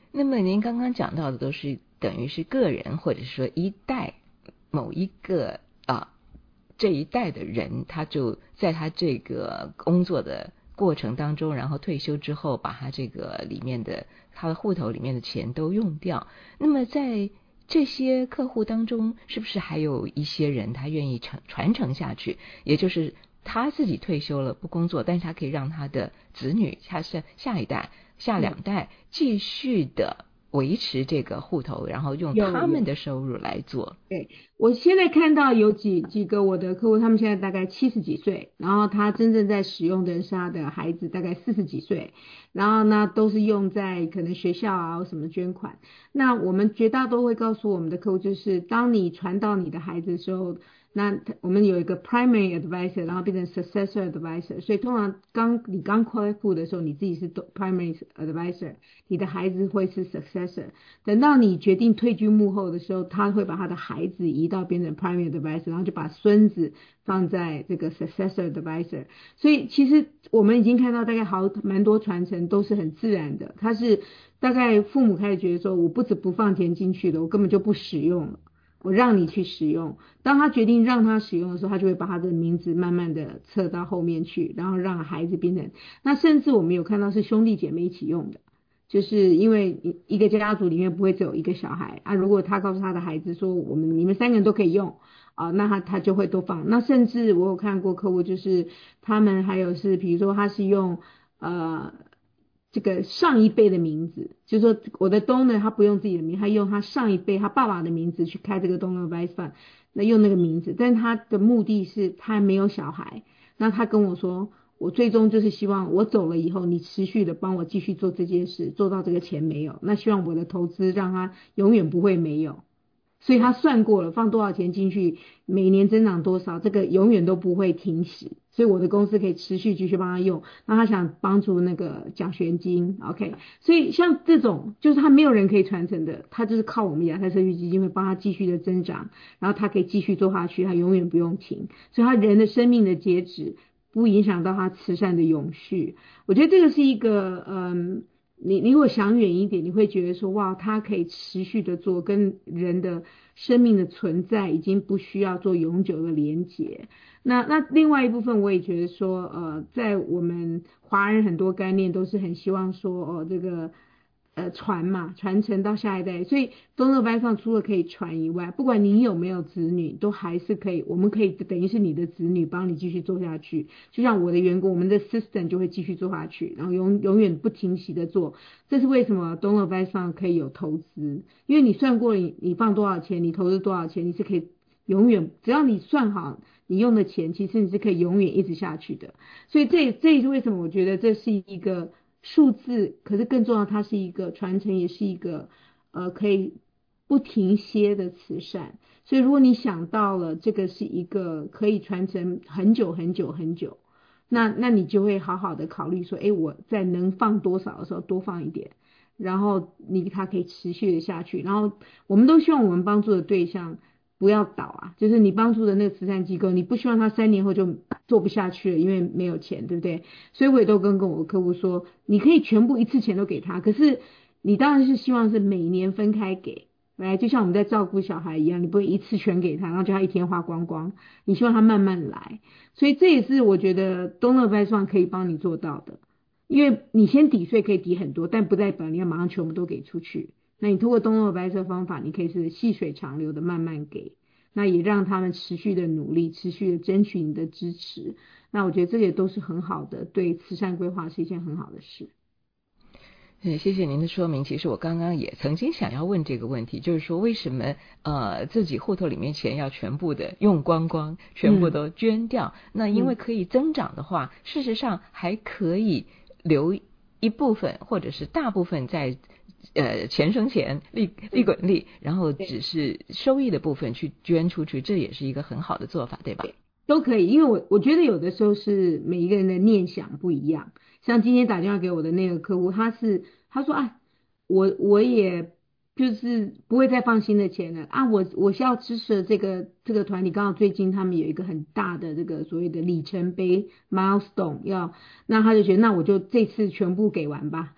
Speaker 3: 那么您刚刚讲到的都是等于是个人或者说一代某一个这一代的人，他就在他这个工作的过程当中，然后退休之后把他这个里面的他的户头里面的钱都用掉。那么在这些客户当中，是不是还有一些人他愿意传承下去，也就是他自己退休了不工作，但是他可以让他的子女下一代下2代继续的维持这个户头，然后用他们的收入来做。
Speaker 4: 对，我现在看到有几个我的客户，他们现在大概70几岁，然后他真正在使用的是他的孩子大概40几岁，然后呢都是用在可能学校啊什么捐款。那我们绝大都会告诉我们的客户，就是当你传到你的孩子的时候，那我们有一个 primary advisor， 然后变成 successor advisor， 所以通常你刚开户的时候，你自己是 primary advisor， 你的孩子会是 successor。等到你决定退居幕后的时候，他会把他的孩子移到变成 primary advisor， 然后就把孙子放在这个 successor advisor。所以其实我们已经看到大概蛮多传承都是很自然的，他是大概父母开始觉得说，我不止不放钱进去了，我根本就不使用了。我让你去使用，当他决定让他使用的时候，他就会把他的名字慢慢的撤到后面去，然后让孩子变成，那甚至我们有看到是兄弟姐妹一起用的，就是因为一个家族里面不会只有一个小孩啊，如果他告诉他的孩子说你们3个人都可以用啊，那他就会都放。那甚至我有看过客户，就是他们还有是比如说他是用这个上一辈的名字，就是说我的 donor 他不用自己的名字，他用他上一辈他爸爸的名字去开这个 donor advice fund， 那用那个名字，但是他的目的是他没有小孩，那他跟我说，我最终就是希望我走了以后，你持续的帮我继续做这件事，做到这个钱没有，那希望我的投资让他永远不会没有。所以他算过了，放多少钱进去，每年增长多少，这个永远都不会停止。所以我的公司可以持续继续帮他用。那他想帮助那个奖学金 ，OK。所以像这种就是他没有人可以传承的，他就是靠我们亚太社区基金会帮他继续的增长，然后他可以继续做下去，他永远不用停。所以他人的生命的截止不影响到他慈善的永续。我觉得这个是一个你如果想远一点，你会觉得说哇，他可以持续的做，跟人的生命的存在已经不需要做永久的连结。那另外一部分我也觉得说在我们华人很多概念都是很希望说这个传承到下一代，所以donor advice fund除了可以传以外，不管你有没有子女，都还是可以，我们可以等于是你的子女帮你继续做下去。就像我的员工，我们的 system 就会继续做下去，然后永远不停息的做。这是为什么donor advice fund可以有投资，因为你算过你放多少钱，你投资多少钱，你是可以永远，只要你算好你用的钱，其实你是可以永远一直下去的。所以这也是为什么我觉得这是一个数字，可是更重要，它是一个传承，也是一个可以不停歇的慈善。所以如果你想到了这个是一个可以传承很久很久很久，那你就会好好的考虑说，我在能放多少的时候多放一点，然后它可以持续的下去。然后我们都希望我们帮助的对象不要倒啊，就是你帮助的那个慈善机构，你不希望他3年后就做不下去了，因为没有钱，对不对？所以我也都跟我客户说，你可以全部一次钱都给他，可是你当然是希望是每年分开给，就像我们在照顾小孩一样，你不会一次全给他，然后叫他一天花光光，你希望他慢慢来。所以这也是我觉得donor advice fund可以帮你做到的，因为你先抵税可以抵很多，但不代表你要马上全部都给出去。那你通过donor advice的方法，你可以是细水长流的慢慢给，那也让他们持续的努力，持续的争取你的支持。那我觉得这也都是很好的，对慈善规划是一件很好的事。
Speaker 3: 谢谢您的说明。其实我刚刚也曾经想要问这个问题，就是说为什么自己户头里面钱要全部的用光光，全部都捐掉？那因为可以增长的话，事实上还可以留一部分或者是大部分在钱生钱，利滚利，然后只是收益的部分去捐出去，这也是一个很好的做法，对吧？
Speaker 4: 都可以，因为我觉得有的时候是每一个人的念想不一样。像今天打电话给我的那个客户，他说我也就是不会再放新的钱了啊，我是要支持这个团体，刚好最近他们有一个很大的这个所谓的里程碑 milestone 那他就觉得那我就这次全部给完吧。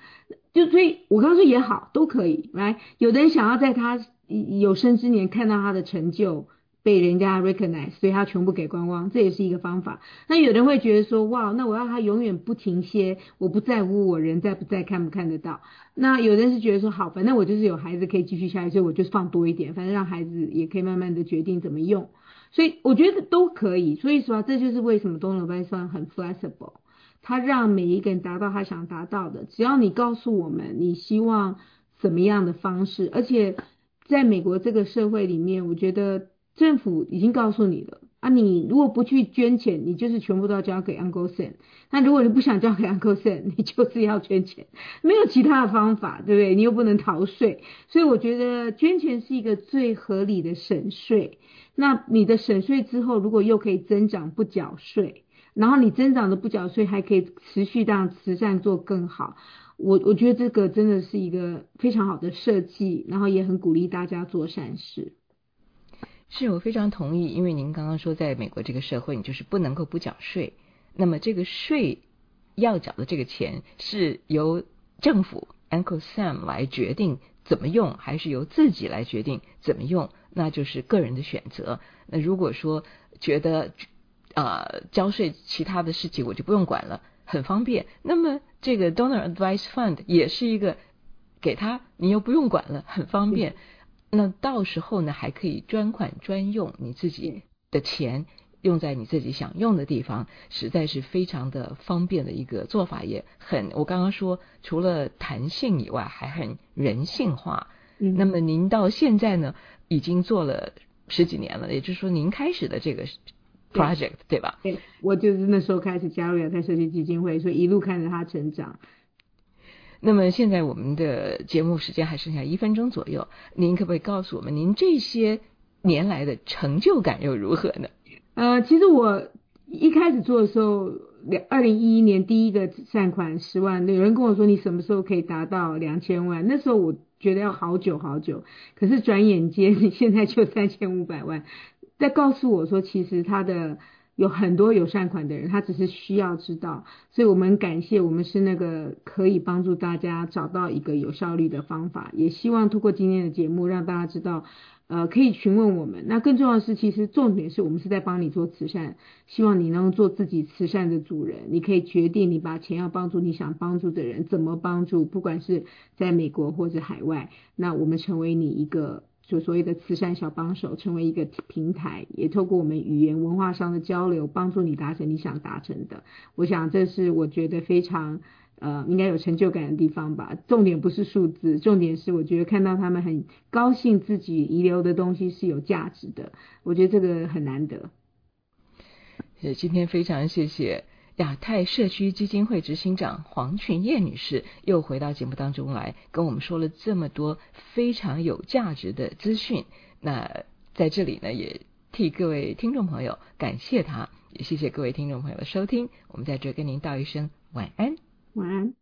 Speaker 4: 所以我刚刚说也好，都可以来。有的人想要在他有生之年看到他的成就被人家 recognize， 所以他全部给观光，这也是一个方法。那有人会觉得说，哇，那我要他永远不停歇，我不在乎我人在不在，看不看得到。那有人是觉得说，好，反正我就是有孩子可以继续下去，所以我就放多一点，反正让孩子也可以慢慢的决定怎么用。所以我觉得都可以。所以说这就是为什么Donald Weissman很 flexible， 他让每一个人达到他想达到的。只要你告诉我们你希望怎么样的方式，而且在美国这个社会里面，我觉得政府已经告诉你了啊，你如果不去捐钱，你就是全部都要交给 Uncle Sam。那如果你不想交给 Uncle Sam， 你就是要捐钱，没有其他的方法，对不对？你又不能逃税，所以我觉得捐钱是一个最合理的省税。那你的省税之后，如果又可以增长不缴税，然后你增长的不缴税还可以持续让慈善做更好，我觉得这个真的是一个非常好的设计，然后也很鼓励大家做善事。
Speaker 3: 是，我非常同意，因为您刚刚说在美国这个社会，你就是不能够不缴税，那么这个税要缴的这个钱是由政府 Uncle Sam 来决定怎么用，还是由自己来决定怎么用，那就是个人的选择。那如果说觉得交税其他的事情我就不用管了，很方便，那么这个 Donor Advice Fund 也是一个给他你又不用管了，很方便。那到时候呢还可以专款专用，你自己的钱用在你自己想用的地方，实在是非常的方便的一个做法，也很，我刚刚说除了弹性以外还很人性化。那么您到现在呢已经做了10几年了，也就是说您开始的这个 project 对吧？
Speaker 4: 对，我就是那时候开始加入亚太社区基金会，所以一路看着它成长。
Speaker 3: 那么现在我们的节目时间还剩下1分钟左右，您可不可以告诉我们您这些年来的成就感又如何呢？
Speaker 4: 其实我一开始做的时候，2011年第一个善款10万，有人跟我说你什么时候可以达到2000万，那时候我觉得要好久好久，可是转眼间你现在就3500万，在告诉我说其实他的有很多有善款的人，他只是需要知道，所以我们感谢，我们是那个可以帮助大家找到一个有效率的方法，也希望透过今天的节目让大家知道可以询问我们。那更重要的是，其实重点是我们是在帮你做慈善，希望你能做自己慈善的主人，你可以决定你把钱要帮助你想帮助的人，怎么帮助，不管是在美国或者海外，那我们成为你一个就所谓的慈善小帮手，成为一个平台，也透过我们语言文化上的交流，帮助你达成你想达成的。我想这是我觉得非常应该有成就感的地方吧。重点不是数字，重点是我觉得看到他们很高兴自己遗留的东西是有价值的，我觉得这个很难得。
Speaker 3: 今天非常谢谢亚太社区基金会执行长黄群叶女士又回到节目当中来，跟我们说了这么多非常有价值的资讯。那在这里呢，也替各位听众朋友感谢她，也谢谢各位听众朋友的收听。我们在这跟您道一声晚安。
Speaker 4: 晚安。